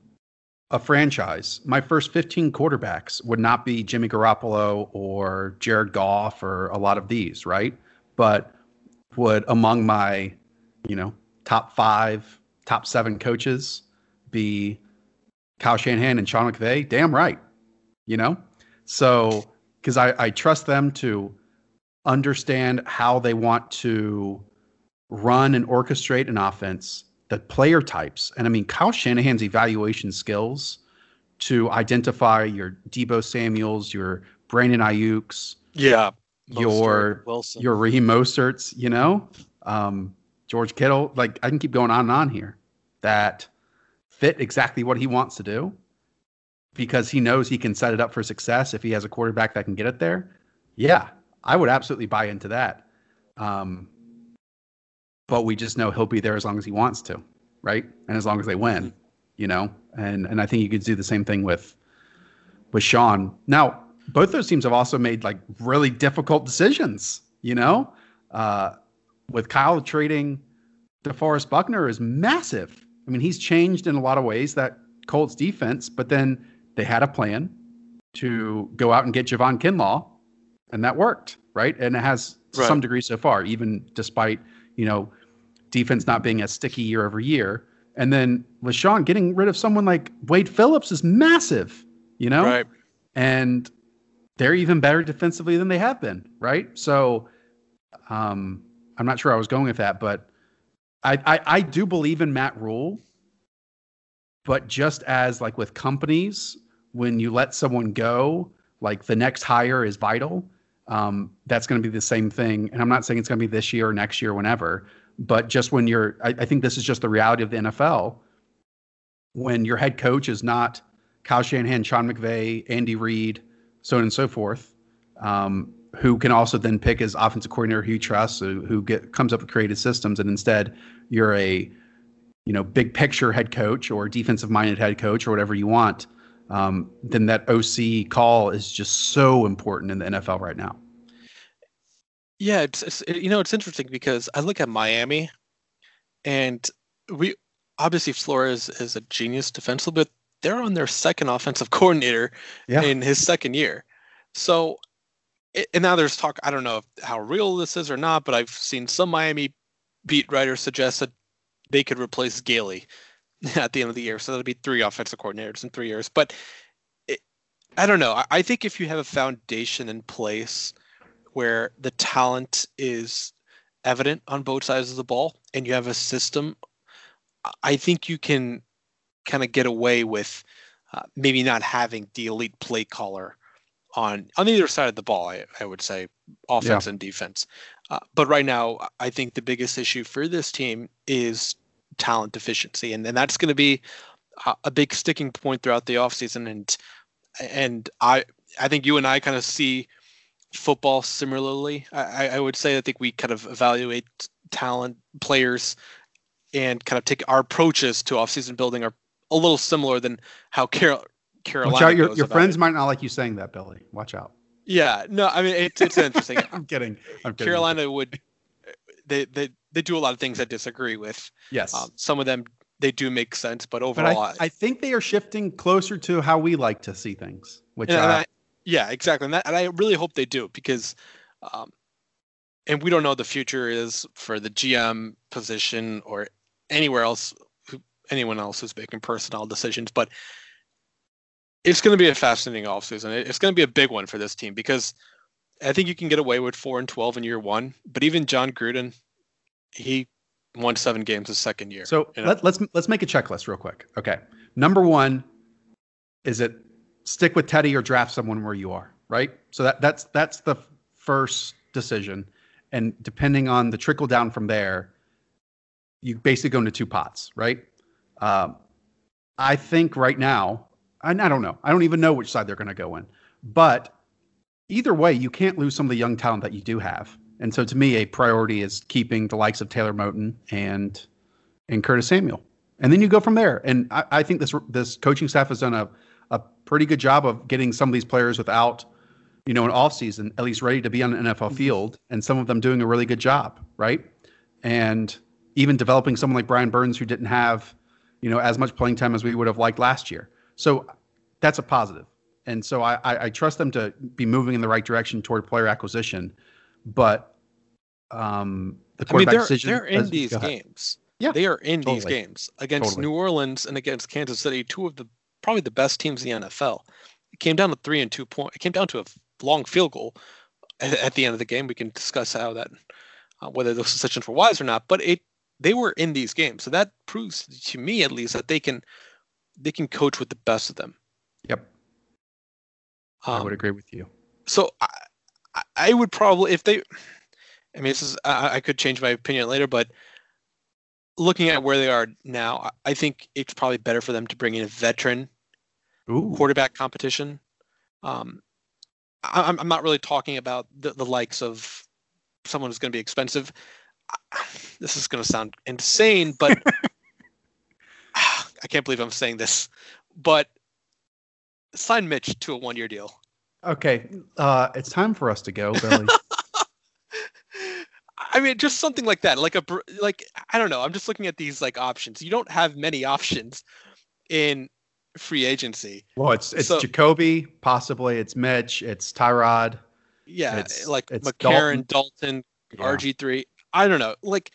M: a franchise, my first fifteen quarterbacks would not be Jimmy Garoppolo or Jared Goff or a lot of these, right? But would among my, you know, top five, top seven coaches be Kyle Shanahan and Sean McVay? Damn right. You know? So, because I, I trust them to understand how they want to run and orchestrate an offense, the player types. And I mean, Kyle Shanahan's evaluation skills to identify your Deebo Samuels, your Brandon Ayuk's,
L: yeah,
M: your
L: Wilson,
M: your Raheem Mostert's, you know, um, George Kittle. Like, I can keep going on and on here, that fit exactly what he wants to do, because he knows he can set it up for success if he has a quarterback that can get it there. Yeah, I would absolutely buy into that. Um, but we just know he'll be there as long as he wants to, right? And as long as they win, you know? And and I think you could do the same thing with with Sean. Now, both those teams have also made like really difficult decisions, you know? Uh, with Kyle trading DeForest Buckner is massive. I mean, he's changed in a lot of ways that Colts defense, but then they had a plan to go out and get Javon Kinlaw, and that worked, right? And it has to
L: right.
M: some degree so far, even despite, you know, defense not being as sticky year over year. And then LeSean getting rid of someone like Wade Phillips is massive, you know?
L: Right.
M: And they're even better defensively than they have been, right? So um, I'm not sure I was going with that, but I, I, I do believe in Matt Rule. But just as like with companies, when you let someone go, like the next hire is vital. Um, that's going to be the same thing. And I'm not saying it's going to be this year or next year, whenever, but just when you're, I, I think this is just the reality of the N F L. When your head coach is not Kyle Shanahan, Sean McVay, Andy Reid, so on and so forth, um, who can also then pick his offensive coordinator who he trusts, who, who get, comes up with creative systems. And instead you're a, you know, big picture head coach or defensive minded head coach or whatever you want. Um, then that O C call is just so important in the N F L right now.
L: Yeah, it's, it's you know, it's interesting because I look at Miami, and we obviously Flores is a genius defensively, but they're on their second offensive coordinator
M: yeah.
L: in his second year. So, and now there's talk. I don't know if, how real this is or not, but I've seen some Miami beat writer suggests that they could replace Gailey at the end of the year. So that'll be three offensive coordinators in three years. But it, I don't know. I, I think if you have a foundation in place where the talent is evident on both sides of the ball and you have a system, I think you can kind of get away with uh, maybe not having the elite play caller on on either side of the ball, I, I would say, offense yeah. and defense. Uh, but right now, I think the biggest issue for this team is talent deficiency. And, and that's going to be a, a big sticking point throughout the offseason. And and I I think you and I kind of see football similarly. I, I would say I think we kind of evaluate talent, players, and kind of take our approaches to offseason building are a little similar than how Carol, Carolina
M: Watch out, your,
L: goes
M: your
L: about
M: friends
L: it.
M: might not like you saying that, Billy. Watch out.
L: Yeah, no, I mean, it's it's interesting.
M: I'm kidding. I'm kidding.
L: Carolina would, they, they they do a lot of things I disagree with.
M: Yes.
L: Um, some of them, they do make sense, but
M: But
L: overall,
M: I, I think they are shifting closer to how we like to see things, which
L: and,
M: uh,
L: and I, yeah, exactly. And, that, and I really hope they do because, um, and we don't know what the future is for the G M position or anywhere else, who, anyone else who's making personnel decisions, but it's going to be a fascinating offseason. It's going to be a big one for this team because I think you can get away with four and twelve in year one, but even John Gruden, he won seven games his second year.
M: So
L: you know?
M: let, let's let's make a checklist real quick. Okay, number one, is it stick with Teddy or draft someone where you are, right? So that that's that's the first decision, and depending on the trickle down from there, you basically go into two pots, right? Um, I think right now, I, I don't know, I don't even know which side they're going to go in, but either way, you can't lose some of the young talent that you do have. And so to me, a priority is keeping the likes of Taylor Moton and and Curtis Samuel. And then you go from there. And I, I think this this coaching staff has done a, a pretty good job of getting some of these players without, you know, an offseason, at least ready to be on an N F L field. And some of them doing a really good job, right? And even developing someone like Brian Burns, who didn't have, you know, as much playing time as we would have liked last year. So that's a positive. And so I, I, I trust them to be moving in the right direction toward player acquisition. But um, the quarterback
L: I mean, they're,
M: decision.
L: they're in these games.
M: Yeah,
L: they are in
M: totally.
L: these games against
M: Totally.
L: New Orleans and against Kansas City, two of the probably the best teams in the N F L. It came down to three and two point. It came down to a long field goal at, at the end of the game. We can discuss how that, uh, whether those decisions were wise or not. But it they were in these games, so that proves to me at least that they can they can coach with the best of them.
M: Yep,
L: um,
M: I would agree with you.
L: So I, I would probably if they. I mean, this is I, I could change my opinion later, but looking at where they are now, I think it's probably better for them to bring in a veteran
M: Ooh.
L: quarterback competition. Um, I, I'm I'm not really talking about the, the likes of someone who's going to be expensive. This is going to sound insane, but I can't believe I'm saying this. But sign Mitch to a one-year deal.
M: Okay, uh, it's time for us to go, Billy.
L: I mean, just something like that, like a like I don't know. I'm just looking at these like options. You don't have many options in free agency.
M: Well, it's it's
L: so,
M: Jacoby, possibly it's Mitch, it's Tyrod.
L: Yeah,
M: it's,
L: like
M: it's
L: McCarron, Dalton, Dalton
M: yeah.
L: R G three. I don't know. Like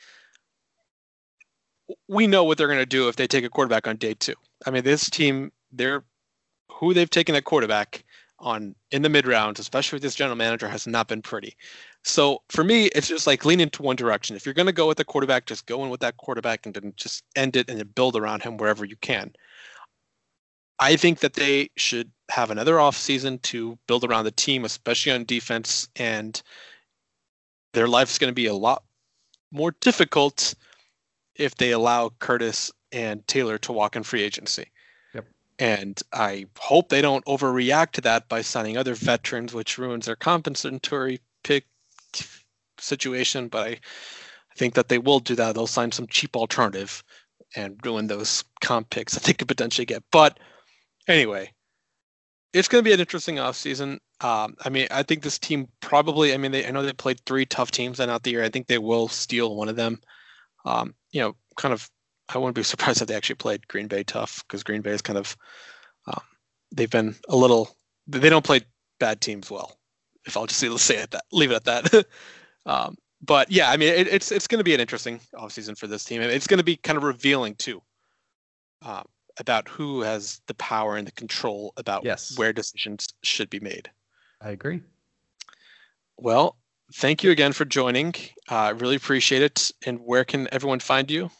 L: we know what they're going to do if they take a quarterback on day two. I mean, this team, they're who they've taken a quarterback on in the mid rounds, especially with this general manager, has not been pretty. So for me, it's just like lean into one direction. If you're going to go with a quarterback, just go in with that quarterback and then just end it and then build around him wherever you can. I think that they should have another offseason to build around the team, especially on defense, and their life is going to be a lot more difficult if they allow Curtis and Taylor to walk in free agency.
M: Yep.
L: And I hope they don't overreact to that by signing other veterans, which ruins their compensatory pick situation. But I, I think that they will do that. They'll sign some cheap alternative and ruin those comp picks that they could potentially get. But anyway, it's going to be an interesting offseason. Um, I mean, I think this team probably, I mean, they, I know they played three tough teams out the year. I think they will steal one of them. Um, you know, kind of, I wouldn't be surprised if they actually played Green Bay tough, because Green Bay is kind of, um, they've been a little, they don't play bad teams well. If I'll just say it that, leave it at that. um, but yeah, I mean, it, it's it's going to be an interesting offseason for this team. It's going to be kind of revealing too, uh, about who has the power and the control about
M: yes.
L: where decisions should be made.
M: I agree.
L: Well, thank you again for joining. I uh, really appreciate it. And where can everyone find you?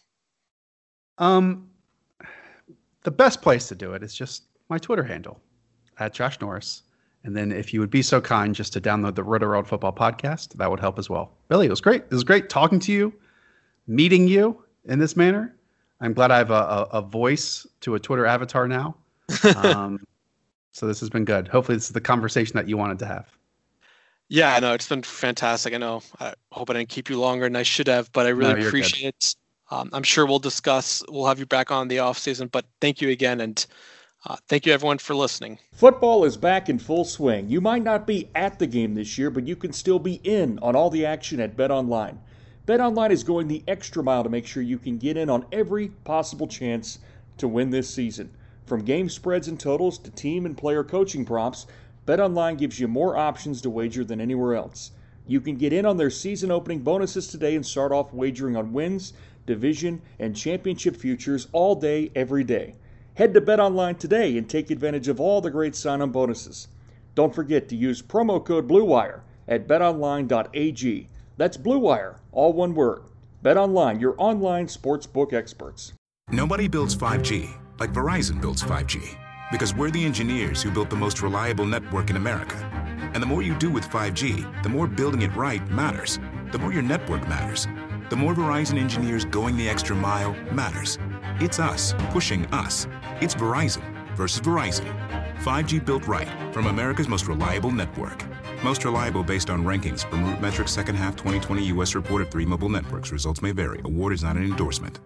M: Um, the best place to do it is just my Twitter handle, at Josh Norris. And then if you would be so kind just to download the Roto-World Football podcast, that would help as well. Billy, it was great. It was great talking to you, meeting you in this manner. I'm glad I have a, a, a voice to a Twitter avatar now. Um, so this has been good. Hopefully this is the conversation that you wanted to have.
L: Yeah, I know. It's been fantastic. I know. I hope I didn't keep you longer than I should have, but I really
M: no,
L: appreciate it. Um, I'm sure we'll discuss. We'll have you back on the off season, but thank you again. And Uh, thank you, everyone, for listening.
N: Football is back in full swing. You might not be at the game this year, but you can still be in on all the action at BetOnline. BetOnline is going the extra mile to make sure you can get in on every possible chance to win this season. From game spreads and totals to team and player coaching props, BetOnline gives you more options to wager than anywhere else. You can get in on their season-opening bonuses today and start off wagering on wins, division, and championship futures all day, every day. Head to BetOnline today and take advantage of all the great sign-on bonuses. Don't forget to use promo code BlueWire at bet online dot a g. That's BlueWire, all one word. BetOnline, your online sportsbook experts.
O: Nobody builds five G like Verizon builds five G, because we're the engineers who built the most reliable network in America. And the more you do with five G, the more building it right matters. The more your network matters. The more Verizon engineers going the extra mile matters. It's us pushing us. It's Verizon versus Verizon. five G built right from America's most reliable network. Most reliable based on rankings from RootMetrics second half twenty twenty U S report of three mobile networks. Results may vary. Award is not an endorsement.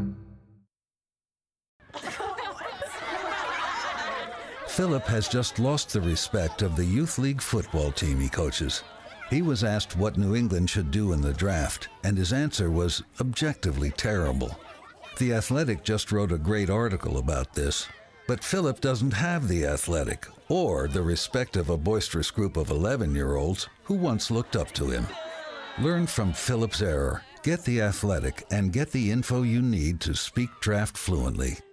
P: Philip has just lost the respect of the youth league football team he coaches. He was asked what New England should do in the draft, and his answer was objectively terrible. The Athletic just wrote a great article about this, but Philip doesn't have The Athletic or the respect of a boisterous group of eleven-year-olds who once looked up to him. Learn from Philip's error. Get The Athletic and get the info you need to speak draft fluently.